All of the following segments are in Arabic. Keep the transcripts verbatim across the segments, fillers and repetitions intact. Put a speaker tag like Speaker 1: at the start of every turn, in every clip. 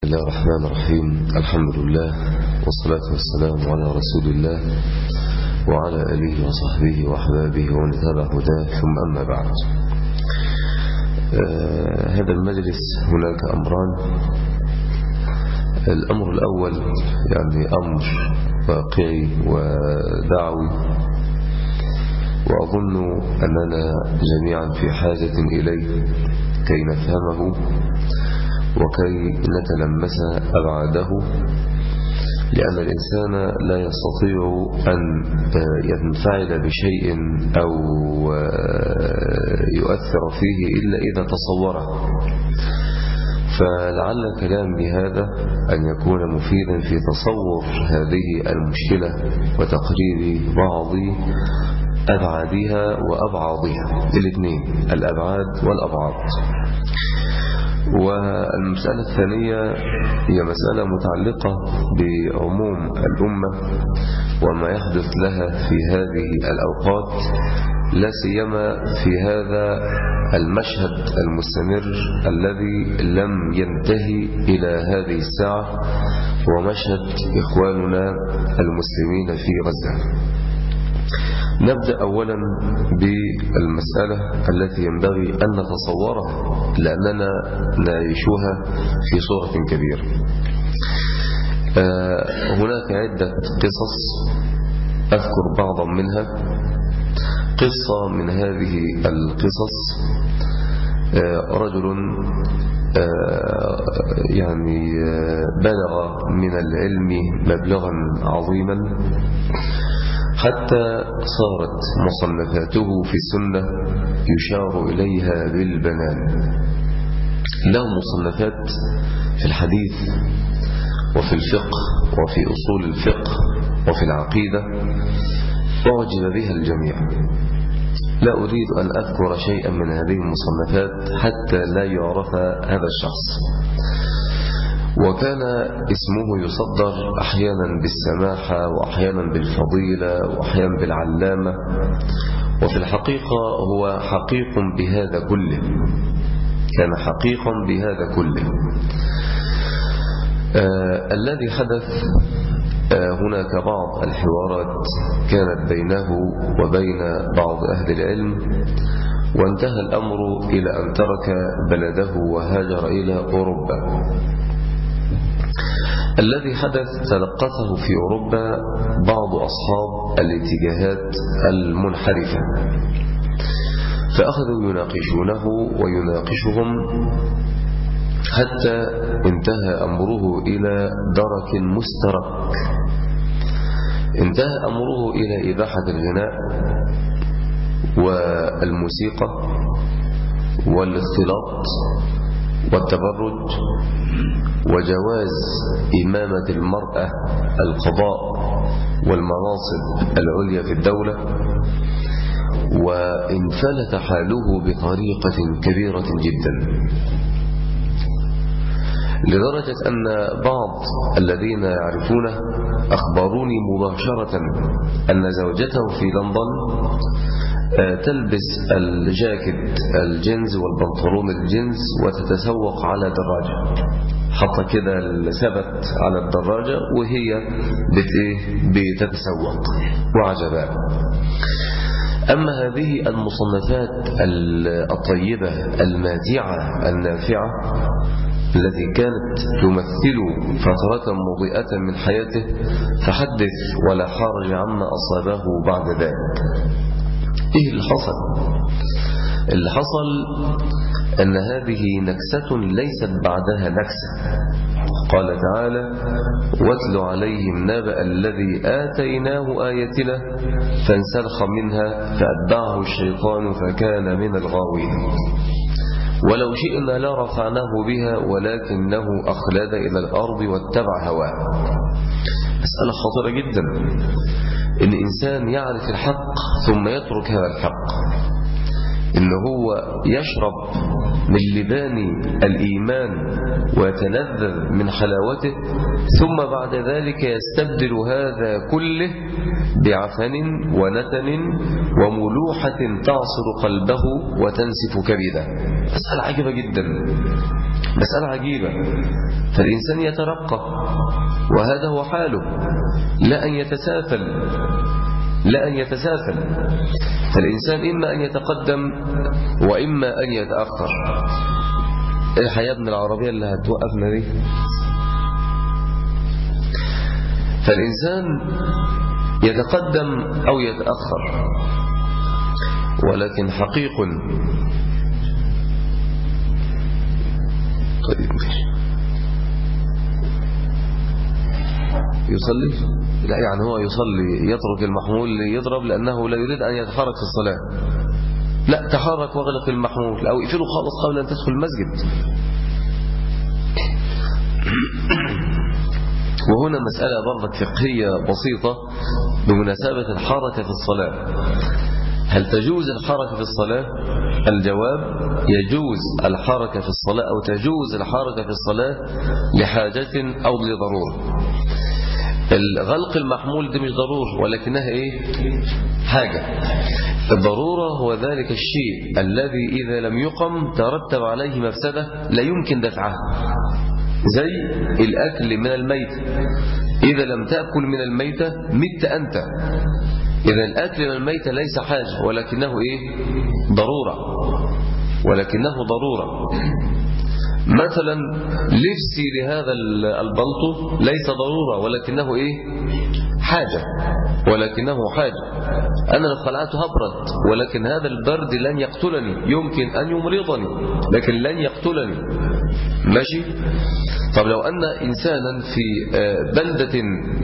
Speaker 1: بسم الله الرحمن الرحيم. الحمد لله والصلاة والسلام على رسول الله وعلى آله وصحبه وأحبابه ومن تبع هداه، ثم أما بعد. آه هذا المجلس هناك أمران. الأمر الأول يعني أمر واقعي ودعوي، وأظن أننا جميعا في حاجة إليه كي نفهمه وكي نتلمس أبعاده، لأن الإنسان لا يستطيع أن ينفعل بشيء أو يؤثر فيه إلا إذا تصوره. فلعل كلامي هذا أن يكون مفيدا في تصور هذه المشكلة وتقرير بعض أبعادها وأبعاضها، الاثنين، الأبعاد والأبعاض. والمسألة الثانية هي مسألة متعلقة بعموم الأمة وما يحدث لها في هذه الأوقات، لا سيما في هذا المشهد المستمر الذي لم ينتهي إلى هذه الساعة، ومشهد إخواننا المسلمين في غزة. نبدأ أولا بالمسألة التي ينبغي أن نتصورها لأننا نعيشها في صورة كبيرة. هناك عدة قصص أذكر بعضا منها. قصة من هذه القصص رجل يعني بلغ من العلم مبلغا عظيما حتى صارت مصنفاته في السنة يشار إليها بالبنان. له مصنفات في الحديث وفي الفقه وفي أصول الفقه وفي العقيدة، أعجب بها الجميع. لا أريد أن أذكر شيئا من هذه المصنفات حتى لا يعرف هذا الشخص. وكان اسمه يصدر أحيانا بالسماحة وأحيانا بالفضيلة وأحيانا بالعلامة، وفي الحقيقة هو حقيق بهذا كله، كان حقيقا بهذا كله. آه الذي حدث آه هناك بعض الحوارات كانت بينه وبين بعض أهل العلم، وانتهى الأمر إلى أن ترك بلده وهاجر إلى أوروبا. الذي حدث تلقته في أوروبا بعض أصحاب الاتجاهات المنحرفة، فأخذوا يناقشونه ويناقشهم حتى انتهى أمره إلى درك مسترك. انتهى أمره إلى إباحة الغناء والموسيقى والاختلاط والتبرج وجواز إمامة المرأة القضاء والمناصب العليا في الدولة، وانفلت حاله بطريقة كبيرة جدا، لدرجة أن بعض الذين يعرفونه أخبروني مباشرة أن زوجته في لندن تلبس الجاكيت الجينز والبنطلون الجينز وتتسوق على دراجة، حتى كده الثبت على الدراجة وهي بتتسوق، وعجبا. أما هذه المصنفات الطيبة الماتعة النافعة التي كانت تمثل فترة مضيئة من حياته، فحدث ولا حرج عما أصابه بعد ذلك. إيه اللي حصل؟ اللي حصل أن هذه نكسة ليست بعدها نكسة. قال تعالى: واتل عليهم نبأ الذي آتيناه آياتنا فانسلخ منها فأتبعه الشيطان فكان من الغاوين. ولو شئنا لرفعناه بها ولكنه أخلد إلى الأرض واتبع هواه. مسألة خطيرة جدا إن إنسان يعرف الحق ثم يترك هذا الحق، إن هو يشرب من لبان الإيمان ويتلذذ من حلاوته، ثم بعد ذلك يستبدل هذا كله بعفن ونتن وملوحة تعصر قلبه وتنسف كبده. مسألة عجيبة جدا، مسألة عجيبة. فالإنسان يترقى وهذا هو حاله، لا أن يتسافل، لا أن يتسافل. فالإنسان إما أن يتقدم وإما أن يتأخر. الحياة ابن العربية اللي هتوقفنا دي. فالإنسان يتقدم أو يتأخر، ولكن حقيق. طيب يصلي؟ لا، يعني هو يصلي يترك المحمول يضرب لأنه لا يريد أن يتحرك في الصلاة. لا، تحرك واغلق المحمول أو اقفله خالص قبل أن تدخل المسجد. وهنا مسألة برضك فقهية بسيطة بمناسبة الحركة في الصلاة. هل تجوز الحركة في الصلاة؟ الجواب: يجوز الحركة في الصلاة أو تجوز الحركة في الصلاة لحاجة أو لضرورة. الغلق المحمول دي مش ضرورة، ولكنها إيه؟ حاجة. الضرورة هو ذلك الشيء الذي إذا لم يقم ترتب عليه مفسدة لا يمكن دفعها، زي الأكل من الميتة. إذا لم تأكل من الميتة مت أنت. إذا الأكل من الميتة ليس حاجة، ولكنه إيه؟ ضرورة، ولكنه ضرورة. مثلا لبسي لهذا البلطو ليس ضرورة، ولكنه إيه؟ حاجة، ولكنه حاجة. أنا لو خلعته هبرد، ولكن هذا البرد لن يقتلني، يمكن أن يمرضني لكن لن يقتلني. ماشي؟ طب لو أن إنسانا في بلدة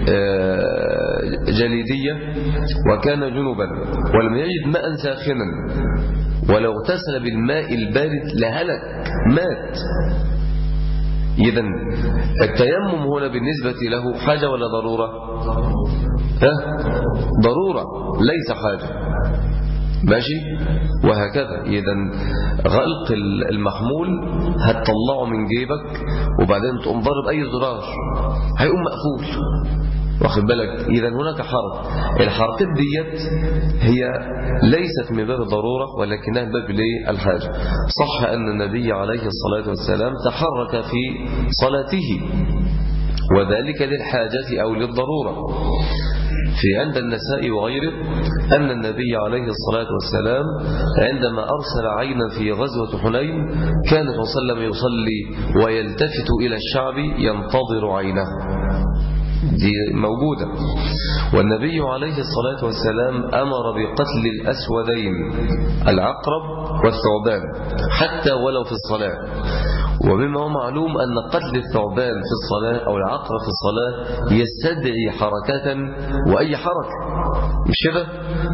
Speaker 1: جليدية وكان جنبا ولم يجد ماء ساخنا، ولو اغتسل بالماء البارد لهلك، مات. إذن التيمم هنا بالنسبة له حاجة ولا ضرورة؟ ها؟ ضرورة ليس حاجة. ماشي؟ وهكذا. إذن غلق المحمول هتطلعه من جيبك وبعدين تقوم ضرب أي زرار هيقوم مقفول، واخد بالك؟ إذا هناك حركة. الحركات ديت هي ليست من باب الضرورة، ولكنها من باب الحاجة. صح أن النبي عليه الصلاة والسلام تحرك في صلاته، وذلك للحاجة أو للضرورة. في عند النساء وغيره أن النبي عليه الصلاة والسلام عندما أرسل عينا في غزوة حنين كان صلى الله عليه وسلم يصلي ويلتفت إلى الشعب ينتظر عينه، دي موجودة. والنبي عليه الصلاة والسلام أمر بقتل الأسودين العقرب والثعبان حتى ولو في الصلاة. ومما هو معلوم أن قتل الثعبان في الصلاة أو العقرب في الصلاة يستدعي حركة، وأي حركة مش كده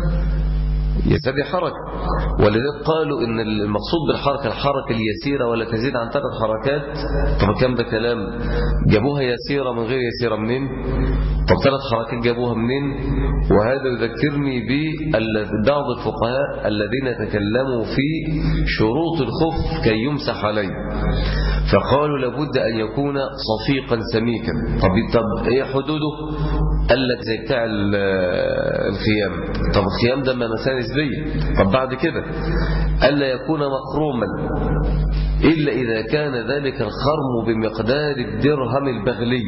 Speaker 1: يستدعي حركة. ولذلك قالوا إن المقصود بالحركة الحركة اليسيرة ولا تزيد عن ثلاث حركات. طب كم ده كلام؟ جابوها يسيرة من غير يسيرة منين؟ طب ثلاث حركات جابوها منين؟ وهذا يذكرني ببعض الفقهاء الذين تكلموا في شروط الخف كي يمسح عليه، فقالوا لابد أن يكون صفيقا سميكا. طب طب ايه حدوده؟ قال لك زي بتاع الخيام. طب الخيام ده مسألة نسبية. طب بعد كده ألا يكون مخروما إلا إذا كان ذلك الخرم بمقدار الدرهم البغلي.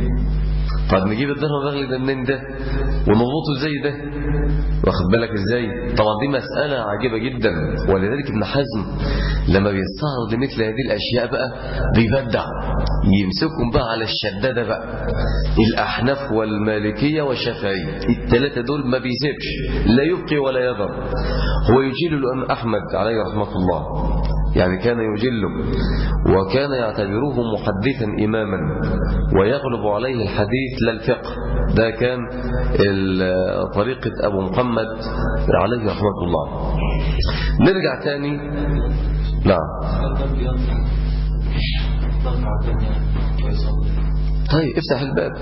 Speaker 1: طب نجيب الدرهم البغلي ده منين ده ونضبطه زي ده؟ واخد بالك ازاي؟ طبعا دي مسألة عجيبة جدا. ولذلك ابن حزم لما بيستعرض لمثل هذه الأشياء بقى بيبدع، يمسكهم بقى على الشدادة بقى، الأحناف والمالكية والشافعية، الثلاثة دول ما بيسيبش، لا يبقي ولا يذر. هو يجيل الإمام أحمد عليه رحمة الله، يعني كان يجله وكان يعتبره محدثا إماما ويغلب عليه الحديث لا الفقه. ده كان طريقة أبو محمد عليه رحمة الله. نرجع تاني. نعم طيب افتح الباب،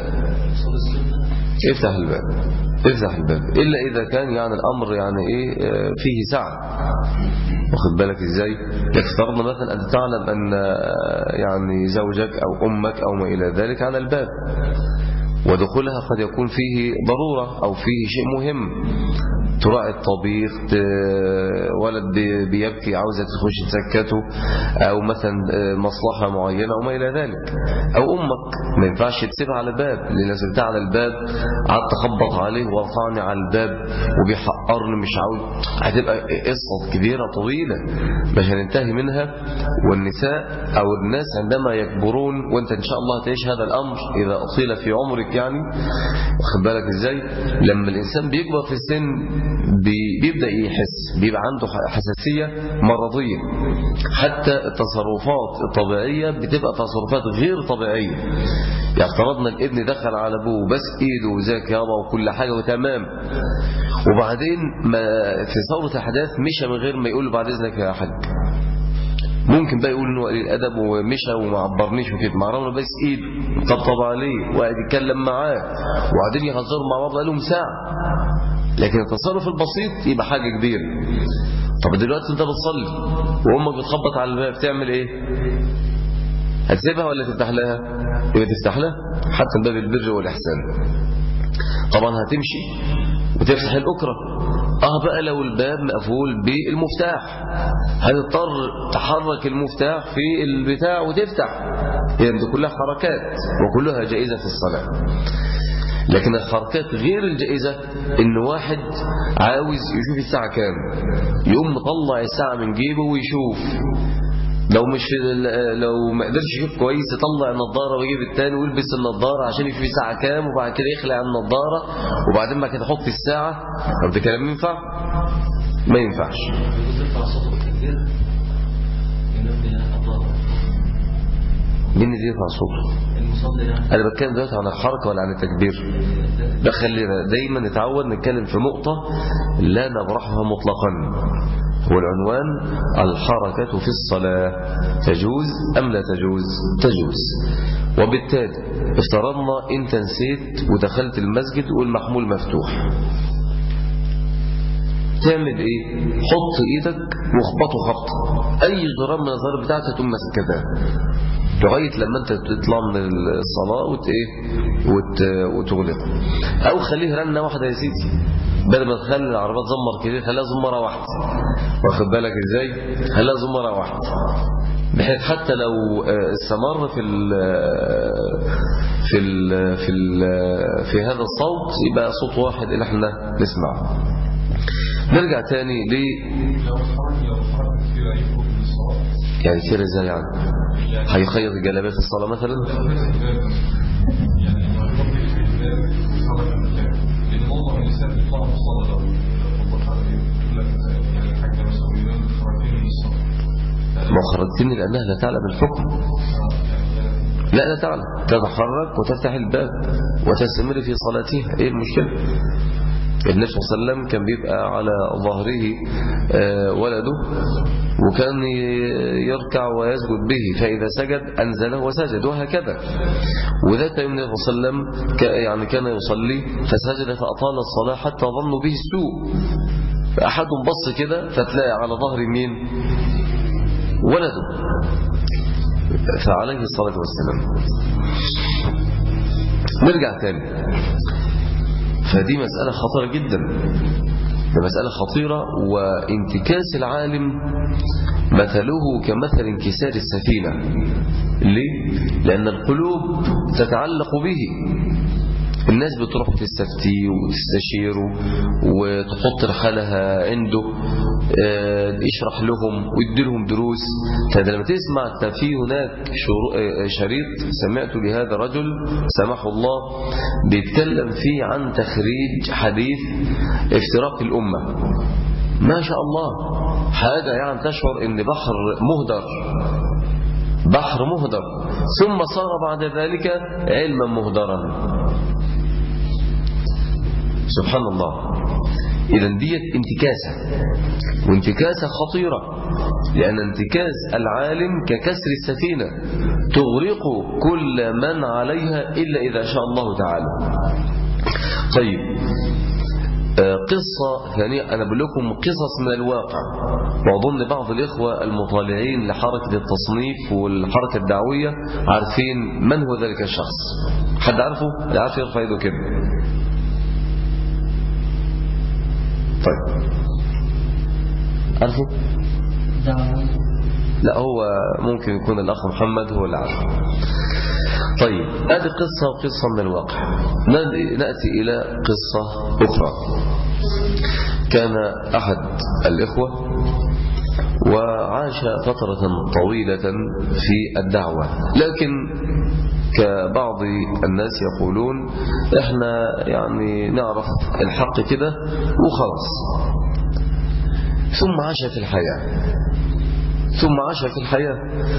Speaker 1: افتح الباب افتح الباب إلا إذا كان يعني الأمر يعني إيه فيه سعة، واخد بالك إزاي؟ افترضنا مثلا أن تعلم أن يعني زوجك أو أمك أو ما إلى ذلك على الباب، ودخولها قد يكون فيه ضرورة أو فيه شيء مهم، تراعي الطبيخ، ولد بيبكي عاوزة تخش تسكته، أو مثلا مصلحة معينة أو ما إلى ذلك، أو أمك ما ينفعش تسيبها على الباب، لأن سبتها على الباب قعدت أخبط عليه ورفعني على الباب وبيحقرني مش عاوز، هتبقى قصة كبيرة طويلة مش هننتهي منها. والنساء أو الناس عندما يكبرون، وأنت إن شاء الله تعيش هذا الأمر إذا أطيل في عمرك يعني، واخد بالك إزاي؟ لما الإنسان بيكبر في السن بيبدأ يحس، بيبقى عنده حساسية مرضية، حتى التصرفات الطبيعية بتبقى تصرفات غير طبيعية. يعني افترضنا الابن دخل على ابوه بس ايده وزاك يابا وكل حاجة وتمام، وبعدين ما في ثورة احداث مشى من غير ما يقول له بعد اذنك يا حاج، ممكن بقى يقول انه قليل ادب ومشى وما عبرنيش وكده، مع رغم بس ايده طبطب عليه وقعد يتكلم معاه وبعدين يهزروا مع بعض بقالهم ساعة، لكن التصرف البسيط يبقى حاجة كبيرة. طب دلوقتي انت بتصلي وامك بتخبط على الباب، تعمل ايه؟ هتسيبها ولا تفتح لها؟ يبقى تفتح لها حتى باب البر والإحسان. طبعا هتمشي وتفتح الأكرة. اه بقى لو الباب مقفول بالمفتاح هتضطر تحرك المفتاح في البتاع وتفتح، يعني دي كلها حركات وكلها جائزة في الصلاة. لكن الحركات غير الجائزة إن واحد عاوز يشوف الساعة كام، يقوم مطلع الساعة من جيبه ويشوف، لو مش لو ما قدرش يشوف كويس يطلع النظارة ويجيب التاني ويلبس النظارة عشان يشوف الساعة كام، وبعد كده يخلع النظارة وبعدين ما كده يحط الساعة. طب ده كلام ينفع؟ ما ينفعش. مين اللي يرفع صوته؟ أنا بتكلم دلوقتي عن الحركة ولا عن التكبير؟ ده خلينا دايما نتعود نتكلم في نقطة لا نبرحها مطلقا، هو العنوان الحركة في الصلاة تجوز أم لا تجوز؟ تجوز. وبالتالي افترضنا أنت نسيت ودخلت المسجد والمحمول مفتوح، تعمل ايه؟ حط ايدك واخبطه خبطه، اي زرار من الزرار بتاعتك تقوم ماسكتها لغايه لما انت تطلع من الصلاه وت ايه وت... وتغلقه، او خليه رنه واحده يا سيدي، بدل ما تخلي العربيات زمر كده خليها زمره واحده، واخد بالك ازاي؟ خليها زمره واحده بحيث حتى لو استمر في ال في ال في ال في هذا الصوت يبقى صوت واحد اللي احنا نسمعه. نرجع تاني ل يعني كثير ازاي يعني هيخيط الجلابيه في الصلاه مثلا؟ مخرجتني لانها لا تعلم الحكم، لا لا تعلم، تتحرك وتفتح الباب وتستمر في صلاتها، ايه المشكله؟ النبي صلى الله عليه وسلم كان بيبقى على ظهره ولده وكان يركع ويسجد به، فإذا سجد أنزله وسجد وهكذا. وذات يوم النبي صلى الله عليه وسلم يعني كان يصلي فسجد فأطال الصلاة حتى ظنوا به السوء، فأحدهم بص كده فتلاقي على ظهر مين؟ ولده، فعليه الصلاة والسلام. نرجع تاني، فدي مسألة خطيرة جدا، ده مسألة خطيرة. وانتكاس العالم مثله كمثل انكسار السفينة. ليه؟ لأن القلوب تتعلق به، الناس بتروح تستفتي وتستشيره وتحط رحلها عنده، يشرح لهم ويدي لهم دروس. فلما تسمع في هناك شريط سمعت لهذا رجل سمحه الله بيتكلم فيه عن تخريج حديث افتراق الأمة، ما شاء الله حاجة يعني تشعر ان بحر مهدر، بحر مهدر، ثم صار بعد ذلك علما مهدرا. سبحان الله. إذا ديت انتكاسة، وانتكاسة خطيرة، لأن انتكاس العالم ككسر السفينة تغرق كل من عليها إلا إذا شاء الله تعالى. طيب قصة ثانية، أنا بقول لكم قصص من الواقع، وأظن بعض الإخوة المطالعين لحركة التصنيف والحركة الدعوية عارفين من هو ذلك الشخص. حد عارفه؟ لا عارف يرفع يده كده. طيب عارفه؟ لا هو ممكن يكون الأخ محمد هو اللي عارفه. طيب هذه قصة وقصة من الواقع. نأتي إلى قصة أخرى. كان أحد الإخوة وعاش فترة طويلة في الدعوة، لكن كبعض الناس يقولون احنا يعني نعرف الحق كده وخلاص، ثم عاش في الحياة ثم عاش في الحياة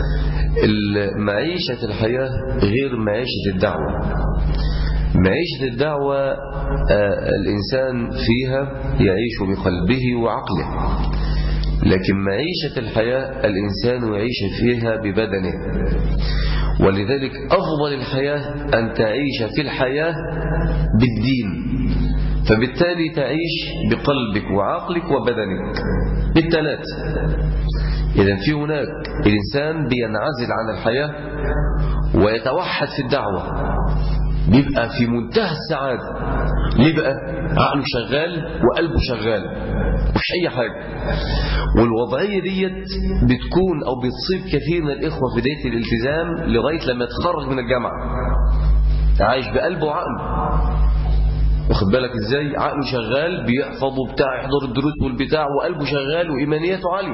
Speaker 1: معيشة الحياة غير معيشة الدعوة. معيشة الدعوة آه الإنسان فيها يعيش بقلبه وعقله، لكن معيشة الحياة الإنسان يعيش فيها ببدنه. ولذلك أفضل الحياة أن تعيش في الحياة بالدين، فبالتالي تعيش بقلبك وعقلك وبدنك بالثلاث. إذن في هناك الإنسان بينعزل عن الحياة ويتوحد في الدعوة، بيبقى في منتهى السعادة. ليه بقى؟ عقله شغال وقلبه شغال، مش أي حاجة. والوضعية ديت بتكون أو بتصيب كثير من الإخوة في بداية الالتزام لغاية لما يتخرج من الجامعة، عايش بقلبه وعقله، واخد بالك ازاي؟ عقله شغال بيحفظ وبتاع، يحضر الدروس والبتاع، وقلبه شغال وإيمانياته عالية.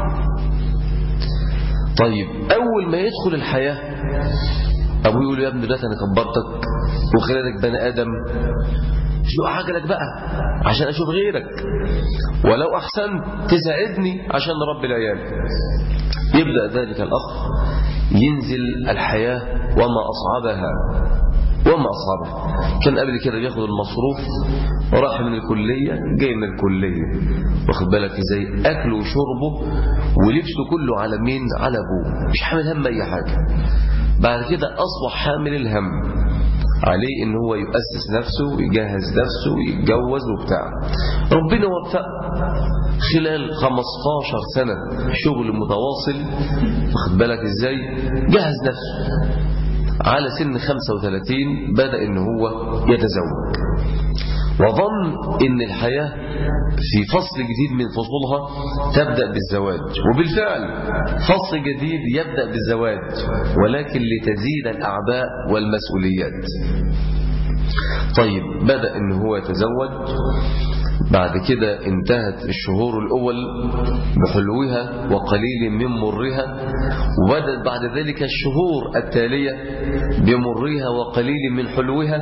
Speaker 1: طيب أول ما يدخل الحياة أبوه يقول يا ابني دلوقتي أنا كبرتك وخليتك بني آدم، شو عجلك بقى عشان أشوف غيرك، ولو أحسنت تساعدني عشان نربي العيال. يبدأ ذلك الأخ ينزل الحياة وما أصعبها وما أصعبها. كان قبل كده بياخد المصروف وراح من الكلية جاي من الكلية، واخد بالك ازاي؟ أكله وشربه ولبسه كله على مين؟ على أبوه، مش حامل هم أي حاجة. بعد كده أصبح حامل الهم عليه إن هو يؤسس نفسه ويجهز نفسه ويتجوز وبتاع. ربنا وفق خلال خمستاشر سنة شغل متواصل، واخد بالك ازاي؟ جهز نفسه. على سن خمسة وثلاثين بدأ إن هو يتزوج، وظن إن الحياة في فصل جديد من فصولها تبدأ بالزواج، وبالفعل فصل جديد يبدأ بالزواج، ولكن لتزيد الأعباء والمسؤوليات. طيب بدأ إن هو يتزوج. بعد كده انتهت الشهور الأول بحلوها وقليل من مرها، وبدأت بعد ذلك الشهور التالية بمرها وقليل من حلوها،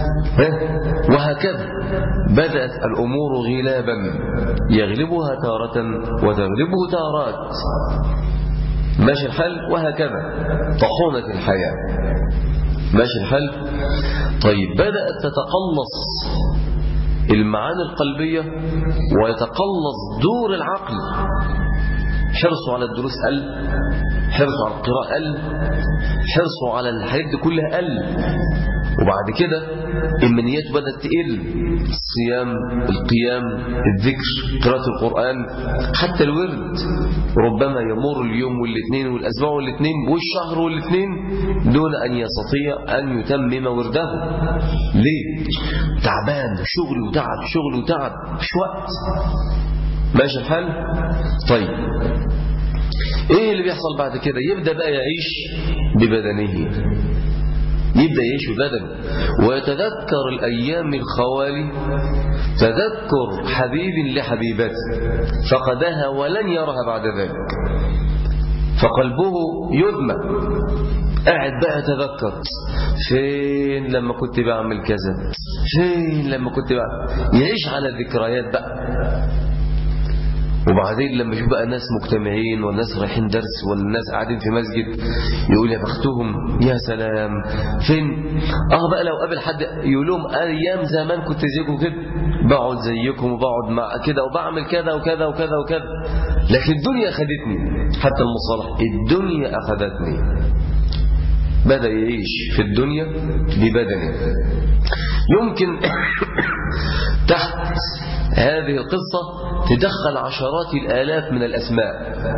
Speaker 1: وهكذا بدأت الأمور غلابا يغلبها تارة وتغلبه تارات، ماشي الحال، وهكذا طحونة الحياة، ماشي الحال. طيب بدأت تتقلص المعاني القلبية ويتقلص دور العقل، حرصوا على الدروس قل، حرصوا على القراءة قل، حرصوا على الحاجات دي كلها قل. وبعد كده إيمانياته بدأت تقل، الصيام، القيام، الذكر، قراءة القرآن، حتى الورد ربما يمر اليوم والاثنين والأسبوع والاثنين والشهر والاثنين دون أن يستطيع أن يتمم ورده. ليه؟ تعبان، شغل وتعب، شغل وتعب، مش وقت، ماشي الحال. طيب ايه اللي بيحصل بعد كده؟ يبدأ بقى يعيش ببدنه، يبدأ يعيش ببدنه ويتذكر الأيام الخوالي، تذكر حبيب لحبيبته فقدها ولن يرها بعد ذلك، فقلبه يدمى، قاعد بقى يتذكر فين لما كنت بعمل كذا، فين لما كنت بعمل، يعيش على الذكريات بقى. وبعدين لما يشوف بقى ناس مجتمعين والناس رايحين درس والناس قاعدين في مسجد يقول يا بختهم، يا سلام. فين اه بقى لو قابل حد يقول لهم ايام زمان كنت زيكم كده، بقعد زيكم وبقعد مع كده وبعمل كذا وكذا وكذا وكذا، لكن الدنيا اخذتني. حتى المصطلح الدنيا اخذتني، بدأ يعيش في الدنيا ببدنه. يمكن تحت هذه القصة تدخل عشرات الآلاف من الأسماء،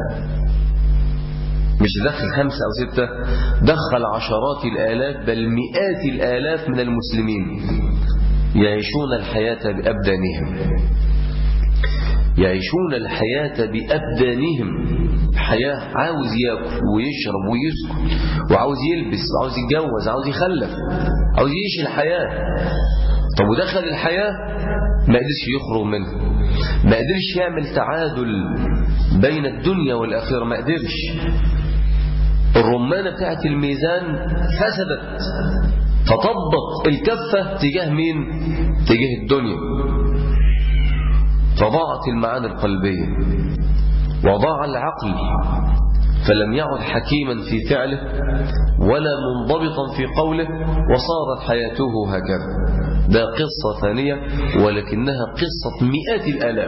Speaker 1: مش دخل خمسة أو ستة، دخل عشرات الآلاف بل مئات الآلاف من المسلمين يعيشون الحياة بأبدانهم، يعيشون الحياة بأبدانهم، حياة عاوز يأكل ويشرب ويسكن وعاوز يلبس وعاوز يتجوز عاوز يخلف عاوز يعيش الحياة. طب ودخل الحياة ما قدرش يخرج منها، ما قدرش يعمل تعادل بين الدنيا والآخرة، ما قدرش. الرمانة بتاعت الميزان فسدت، فطبت الكفة تجاه مين؟ تجاه الدنيا، فضاعت المعاني القلبية وضاع العقل، فلم يعد حكيما في فعله ولا منضبطا في قوله، وصارت حياته هكذا. ده قصة ثانية ولكنها قصة مئات الآلاف،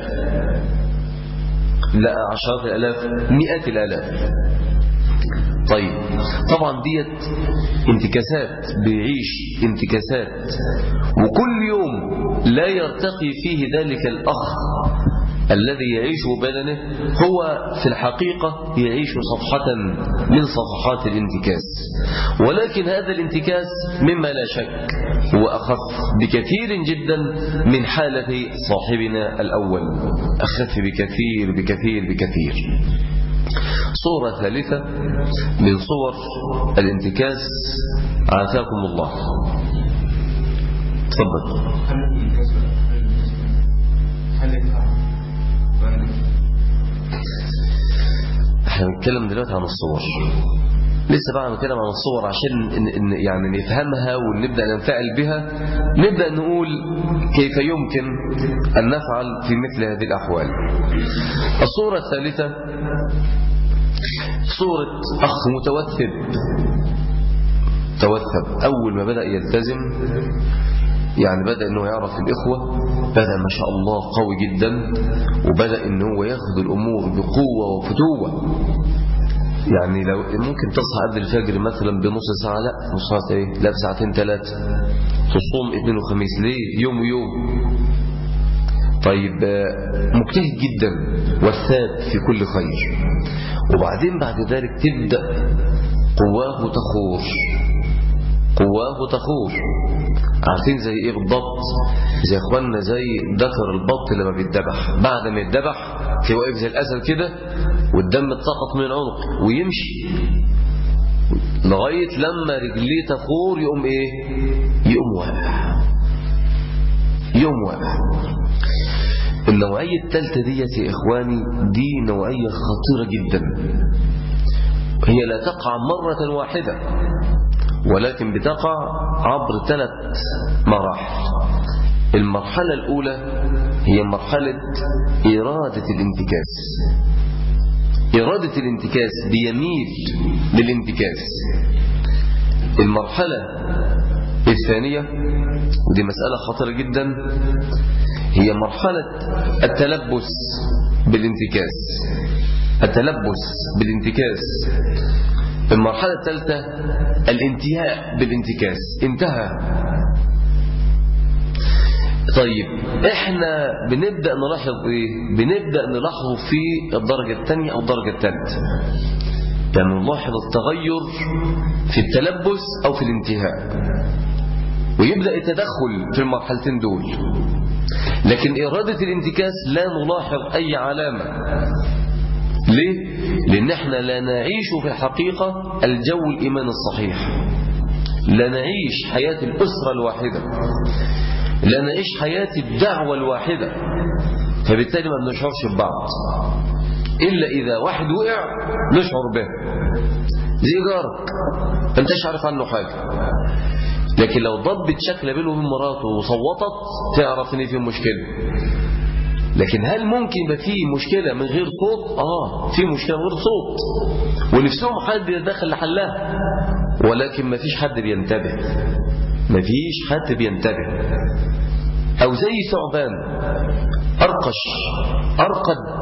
Speaker 1: لا عشرات الآلاف، مئات الآلاف. طيب طبعا ديت انتكاسات، بيعيش انتكاسات، وكل يوم لا يرتقي فيه ذلك الأخ الذي يعيش بدنه هو في الحقيقة يعيش صفحة من صفحات الانتكاس. ولكن هذا الانتكاس مما لا شك هو أخف بكثير جدا من حالة صاحبنا الأول، أخف بكثير بكثير بكثير. صورة ثالثة من صور الانتكاس، عافاكم الله. تفضل. احنا بنتكلم دلوقتي عن الصور، لسه بقى بنتكلم عن الصور عشان يعني نفهمها ونبدأ ننفعل بها، نبدأ نقول كيف يمكن أن نفعل في مثل هذه الأحوال. الصورة الثالثة صورة أخ متوثب، توثب أول ما بدأ يلتزم، يعني بدأ أنه يعرف الإخوة، بدأ ما شاء الله قوي جدا، وبدأ أنه يأخذ الأمور بقوة وفتوة. يعني لو ممكن تصحى قبل الفجر مثلا بنص ساعة، لا نص ساعة ايه، لا بساعتين ثلاثة، تصوم اثنين وخميس، ليه؟ يوم ويوم. طيب مجتهد جدا والثاب في كل خير، وبعدين بعد ذلك تبدأ قواه تخور، قواه تخور. عارفين زي ايه بالضبط؟ زي اخواننا زي ذكر البط لما بيتذبح، بعد ما يتذبح تلاقيه واقف زي الاسد كده والدم اتسقط من عنقه ويمشي لغايه لما رجليه تخور، يقوم ايه؟ يقوم واقع، يقوم واقع. النوعيه الثالثه ديت يا اخواني دي نوعيه خطيره جدا، هي لا تقع مره واحده ولكن بتقع عبر ثلاث مراحل. المرحلة الأولى هي مرحلة إرادة الانتكاس، إرادة الانتكاس بيميل للانتكاس. المرحلة الثانية ودي مسألة خطيرة جدا هي مرحلة التلبس بالانتكاس، التلبس بالانتكاس. المرحلة الثالثة الانتهاء بالانتكاس، انتهى. طيب احنا بنبدأ نلاحظ ايه؟ بنبدأ نلاحظه في الدرجة الثانية او الدرجة الثالثة، يعني نلاحظ التغير في التلبس او في الانتهاء، ويبدأ التدخل في المرحلتين دول. لكن إرادة الانتكاس لا نلاحظ اي علامة. ليه؟ لأن احنا لا نعيش في الحقيقة الجو الإيمان الصحيح، لا نعيش حياة الأسرة الواحدة، لا نعيش حياة الدعوة الواحدة، فبالتالي ما بنشعرش ببعض إلا إذا واحد وقع نشعر به، زي جارك أنت مش عارف عنه حاجة، لكن لو ضبط شكل بينه وبين مراته وصوتت تعرف إن في مشكلة. لكن هل ممكن يبقى فيه مشكلة من غير صوت؟ آه في مشكلة من غير صوت ونفسهم حد يتدخل لحلها، ولكن ما فيش حد بينتبه، ما فيش حد بينتبه. أو زي ثعبان أرقش أرقد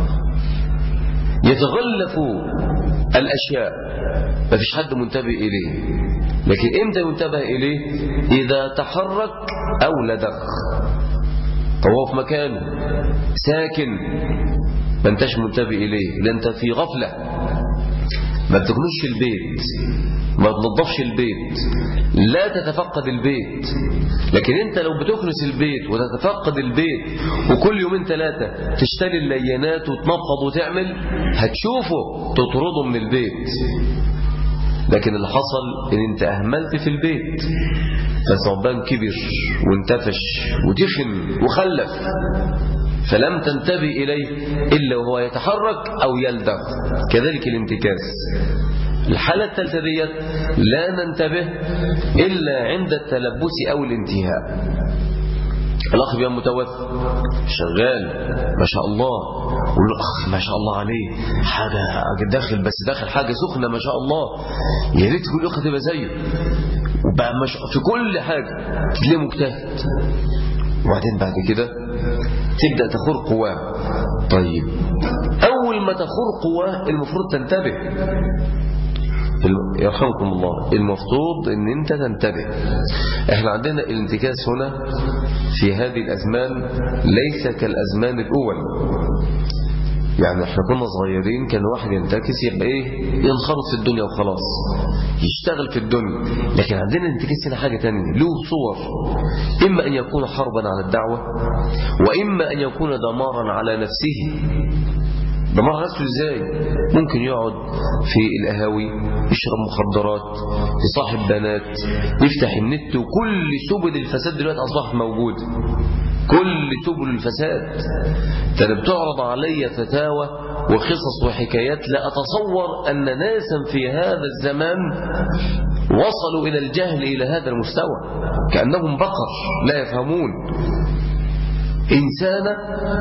Speaker 1: يتغلف الأشياء، ما فيش حد منتبه إليه. لكن إمتى ينتبه إليه؟ إذا تحرك أو لدغ. فهو في مكانه ساكن ما انتش منتبه إليه، لأن انت في غفلة، ما بتكنوش في البيت، ما تنظفش البيت، لا تتفقد البيت. لكن انت لو بتكنس البيت وتتفقد البيت وكل يومين ثلاثة تشتري اللينات وتنفض وتعمل، هتشوفه تطرده من البيت. لكن اللي حصل ان انت اهملت في البيت، فثعبان كبر وانتفش وتخن وخلف، فلم تنتبه إليه إلا وهو يتحرك أو يلدغ. كذلك الانتكاس. الحالة الثالثة ديت لا ننتبه إلا عند التلبس أو الانتهاء. الأخ بيان متوفى شغال ما شاء الله، يقول له أخ ما شاء الله عليه، حاجة داخل بس داخل حاجة سخنة ما شاء الله، يا ريت كل أخ تبقى زيه، وبقى في كل حاجة تلاقيه مجتهد. وبعدين بعد كده تبدأ تخور قواه. طيب أول ما تخور قواه المفروض تنتبه، يرحمكم الله، المفروض ان انت تنتبه. احنا عندنا الانتكاس هنا في هذه الازمان ليس كالازمان الاول. يعني احنا كنا صغيرين كان واحد ينتكس يبقى ايه، ينخرط في الدنيا وخلاص، يشتغل في الدنيا. لكن عندنا الانتكاس هنا حاجة تانية، له صور، اما ان يكون حربا على الدعوة، واما ان يكون دمارا على نفسه. دمار نفسه ازاي؟ ممكن يقعد في القهاوي يشرب مخدرات، يصاحب بنات، يفتح النت، وكل سبل الفساد دلوقتي اصبحت موجوده، كل سبل الفساد. كانت بتعرض علي فتاوى وقصص وحكايات لا اتصور ان ناسا في هذا الزمان وصلوا الى الجهل الى هذا المستوى، كانهم بقر لا يفهمون. انسانه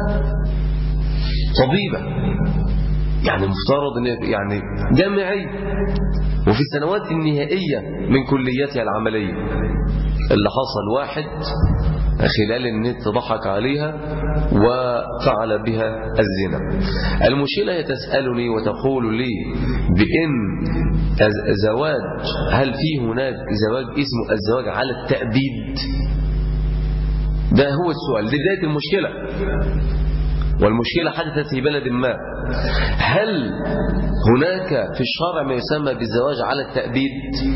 Speaker 1: طبيبة، يعني مفترض ان يعني جامعي وفي السنوات النهائية من كلياتها العملية. اللي حصل واحد خلال النت ضحك عليها وفعل بها الزنا. المشكلة هي تسألني وتقول لي بأن الزواج، هل في هناك زواج اسمه الزواج على التأبيد؟ ده هو السؤال، دي بداية المشكلة. والمشكلة حدثت في بلد ما. هل هناك في الشرع ما يسمى بالزواج على التأبيد؟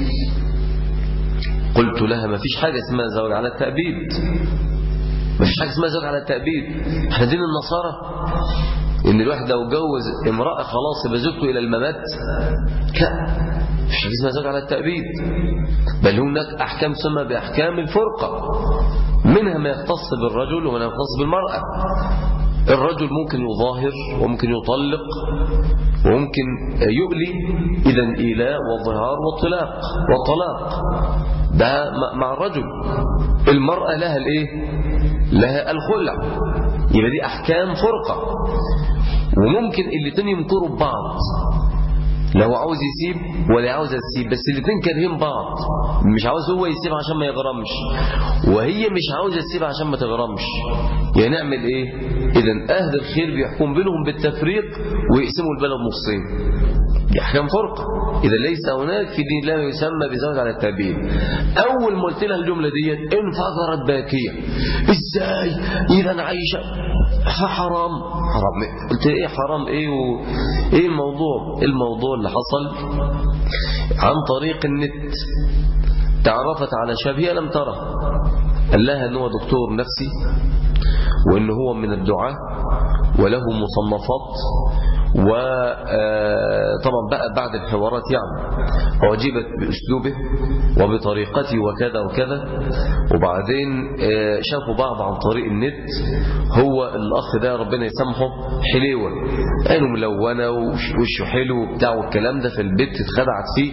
Speaker 1: قلت لها ما فيش حاجة اسمها زواج على التأبيد، ما فيش حاجة اسمها زواج على التأبيد. احنا دين النصارى ان الواحد لو جوز امرأة خلاص يبقى زوجته الى الممات؟ لا، ما فيش حاجة اسمها زواج على التأبيد، بل هناك احكام تسمى باحكام الفرقة، منها ما يختص بالرجل وما يختص بالمرأة. الرجل ممكن يظاهر وممكن يطلق وممكن يؤلي، إذا إيلاء والظهار والطلاق والطلاق ده مع الرجل. المرأة لها الايه؟ لها الخلع. يبقى دي أحكام فرقة، وممكن الاثنين يمكروا ببعض، لو عاوز يسيب ولا عاوز يسيب، بس الاثنين كارهين بعض، مش عاوز هو يسيب عشان ما يغرمش وهي مش عاوزه تسيب عشان ما تغرمش. يعني نعمل ايه؟ اذا اهل الخير بيحكم بينهم بالتفريق ويقسموا البلد نصين. دي احكام فرقه. اذا ليس هناك في دين الله يسمى بزواج على التأبيد. اول ما قلت لها الجمله ديت انفجرت باكيه. ازاي؟ اذا عايشه حرام حرام. قلت ايه حرام ايه وايه الموضوع؟ الموضوع اللي حصل عن طريق النت، تعرفت على شاب هي لم تره، قال لها ان هو دكتور نفسي وان هو من الدعاة وله مصنفات وطبعا بقى بعد الحوارات يعني أعجبت بأسلوبه وبطريقته وكذا وكذا. وبعدين شافوا بعض عن طريق النت، هو الأخ ده ربنا يسامحه حليوة، عينه ملونة ووشه حلو وبتاع والكلام ده، في البيت اتخدعت فيه.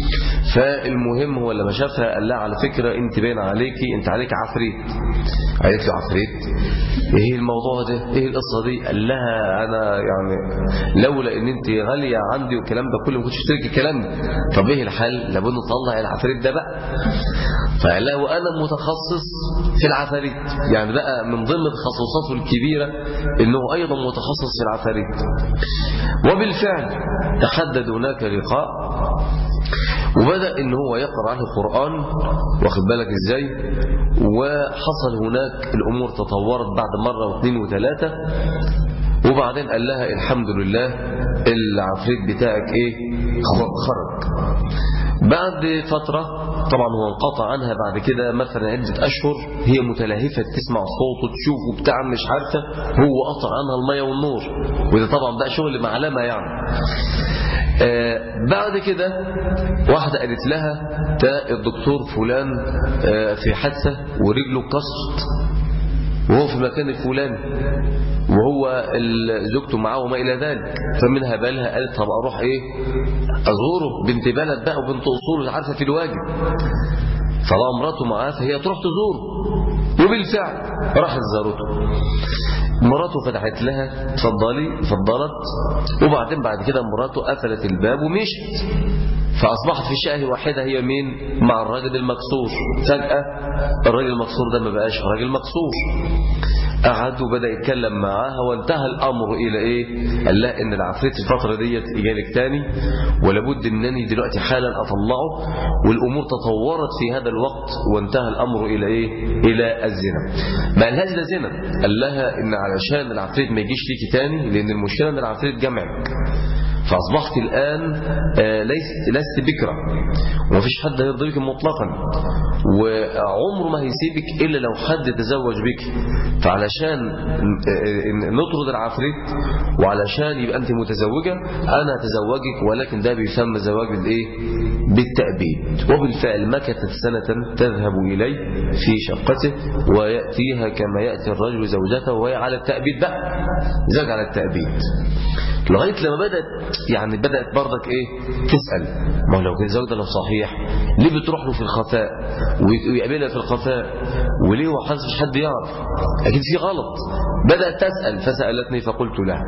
Speaker 1: فالمهم هو لما شافها قال لها على فكرة انت باين عليكي، انت عليك عفريت. قالت له عفريت؟ ايه الموضوع ده، ايه القصة دي؟ قال لها انا يعني لولا ان انت غالية عندي والكلام ده كله ما كنتش اشترك الكلام ده. طب ايه الحل؟ لابد نطلع العفريت ده بقى. فقال لها وانا متخصص في العفاريت، يعني بقى من ضمن تخصصاته الكبيرة انه ايضا متخصص في العفاريت. وبالفعل تحدد هناك لقاء، وبدأ ان هو يقرأ عنه القرآن، واخد بالك ازاي، وحصل هناك الامور تطورت بعد مرة واثنين وثلاثة. وبعدين قال لها الحمد لله العفريت بتاعك ايه خرج. بعد فترة طبعا هو انقطع عنها بعد كده مثلا عدة أشهر، هي متلهفة تسمع صوت وتشوف وبتاع مش عارفة، هو قطع عنها المية والنور، وده طبعا بقى شغل معلمة يعني. آه بعد كده واحدة قالت لها ده الدكتور فلان آه في حادثة ورجله كسرت وهو في المكان الفلاني، وهو زوجته معاه وما إلى ذلك. فمنها بالها قالت طب أروح إيه أزوره، بنت بلد بقى وبنت أصول عارفة في الواجب، فلا مراته معاه فهي تروح تزوره. وبالفعل راحت زارته، مراته فتحت لها اتفضلي اتفضلت. وبعدين بعد كده مراته قفلت الباب ومشت، فأصبحت في شقة واحدة هي مين مع الراجل المكسور. فجأة الراجل المكسور ده ما بقاش راجل مكسور، قعد وبدأ يتكلم معاها، وانتهى الأمر إلى إيه؟ قال لها إن العفريت الفترة ديت إجالك تاني، ولابد إنني دلوقتي حالا أطلعه. والأمور تطورت في هذا الوقت، وانتهى الأمر إلى إيه؟ إلى الزنا. ما قالهاش ده زنا، قال لها إن علشان العفريت ما يجيش ليكي تاني، لأن المشكلة إن العفريت جمعك، فأصبحت الآن لست لست بكرة، ومفيش حد هيرضى بك مطلقا، وعمره ما هيسيبك إلا لو حد تزوج بك. فعلشان نطرد العفريت وعلشان يبقى أنت متزوجة أنا هتزوجك، ولكن ده بيسمى زواج بالإيه؟ بالتأبيد. وبالفعل مكثت سنة تذهب إليه في شقته ويأتيها كما يأتي الرجل زوجته، وهي على التأبيد بقى، زوج على التأبيد، لغاية لما بدأت يعني بدأت برضك ايه تسأل، ما لو كان الزوج ده لو صحيح ليه بتروح له في الخفاء ويقابلها في الخفاء، وليه هو حاسس مش حد يعرف، اكيد في غلط. بدأت تسأل فسألتني فقلت لها.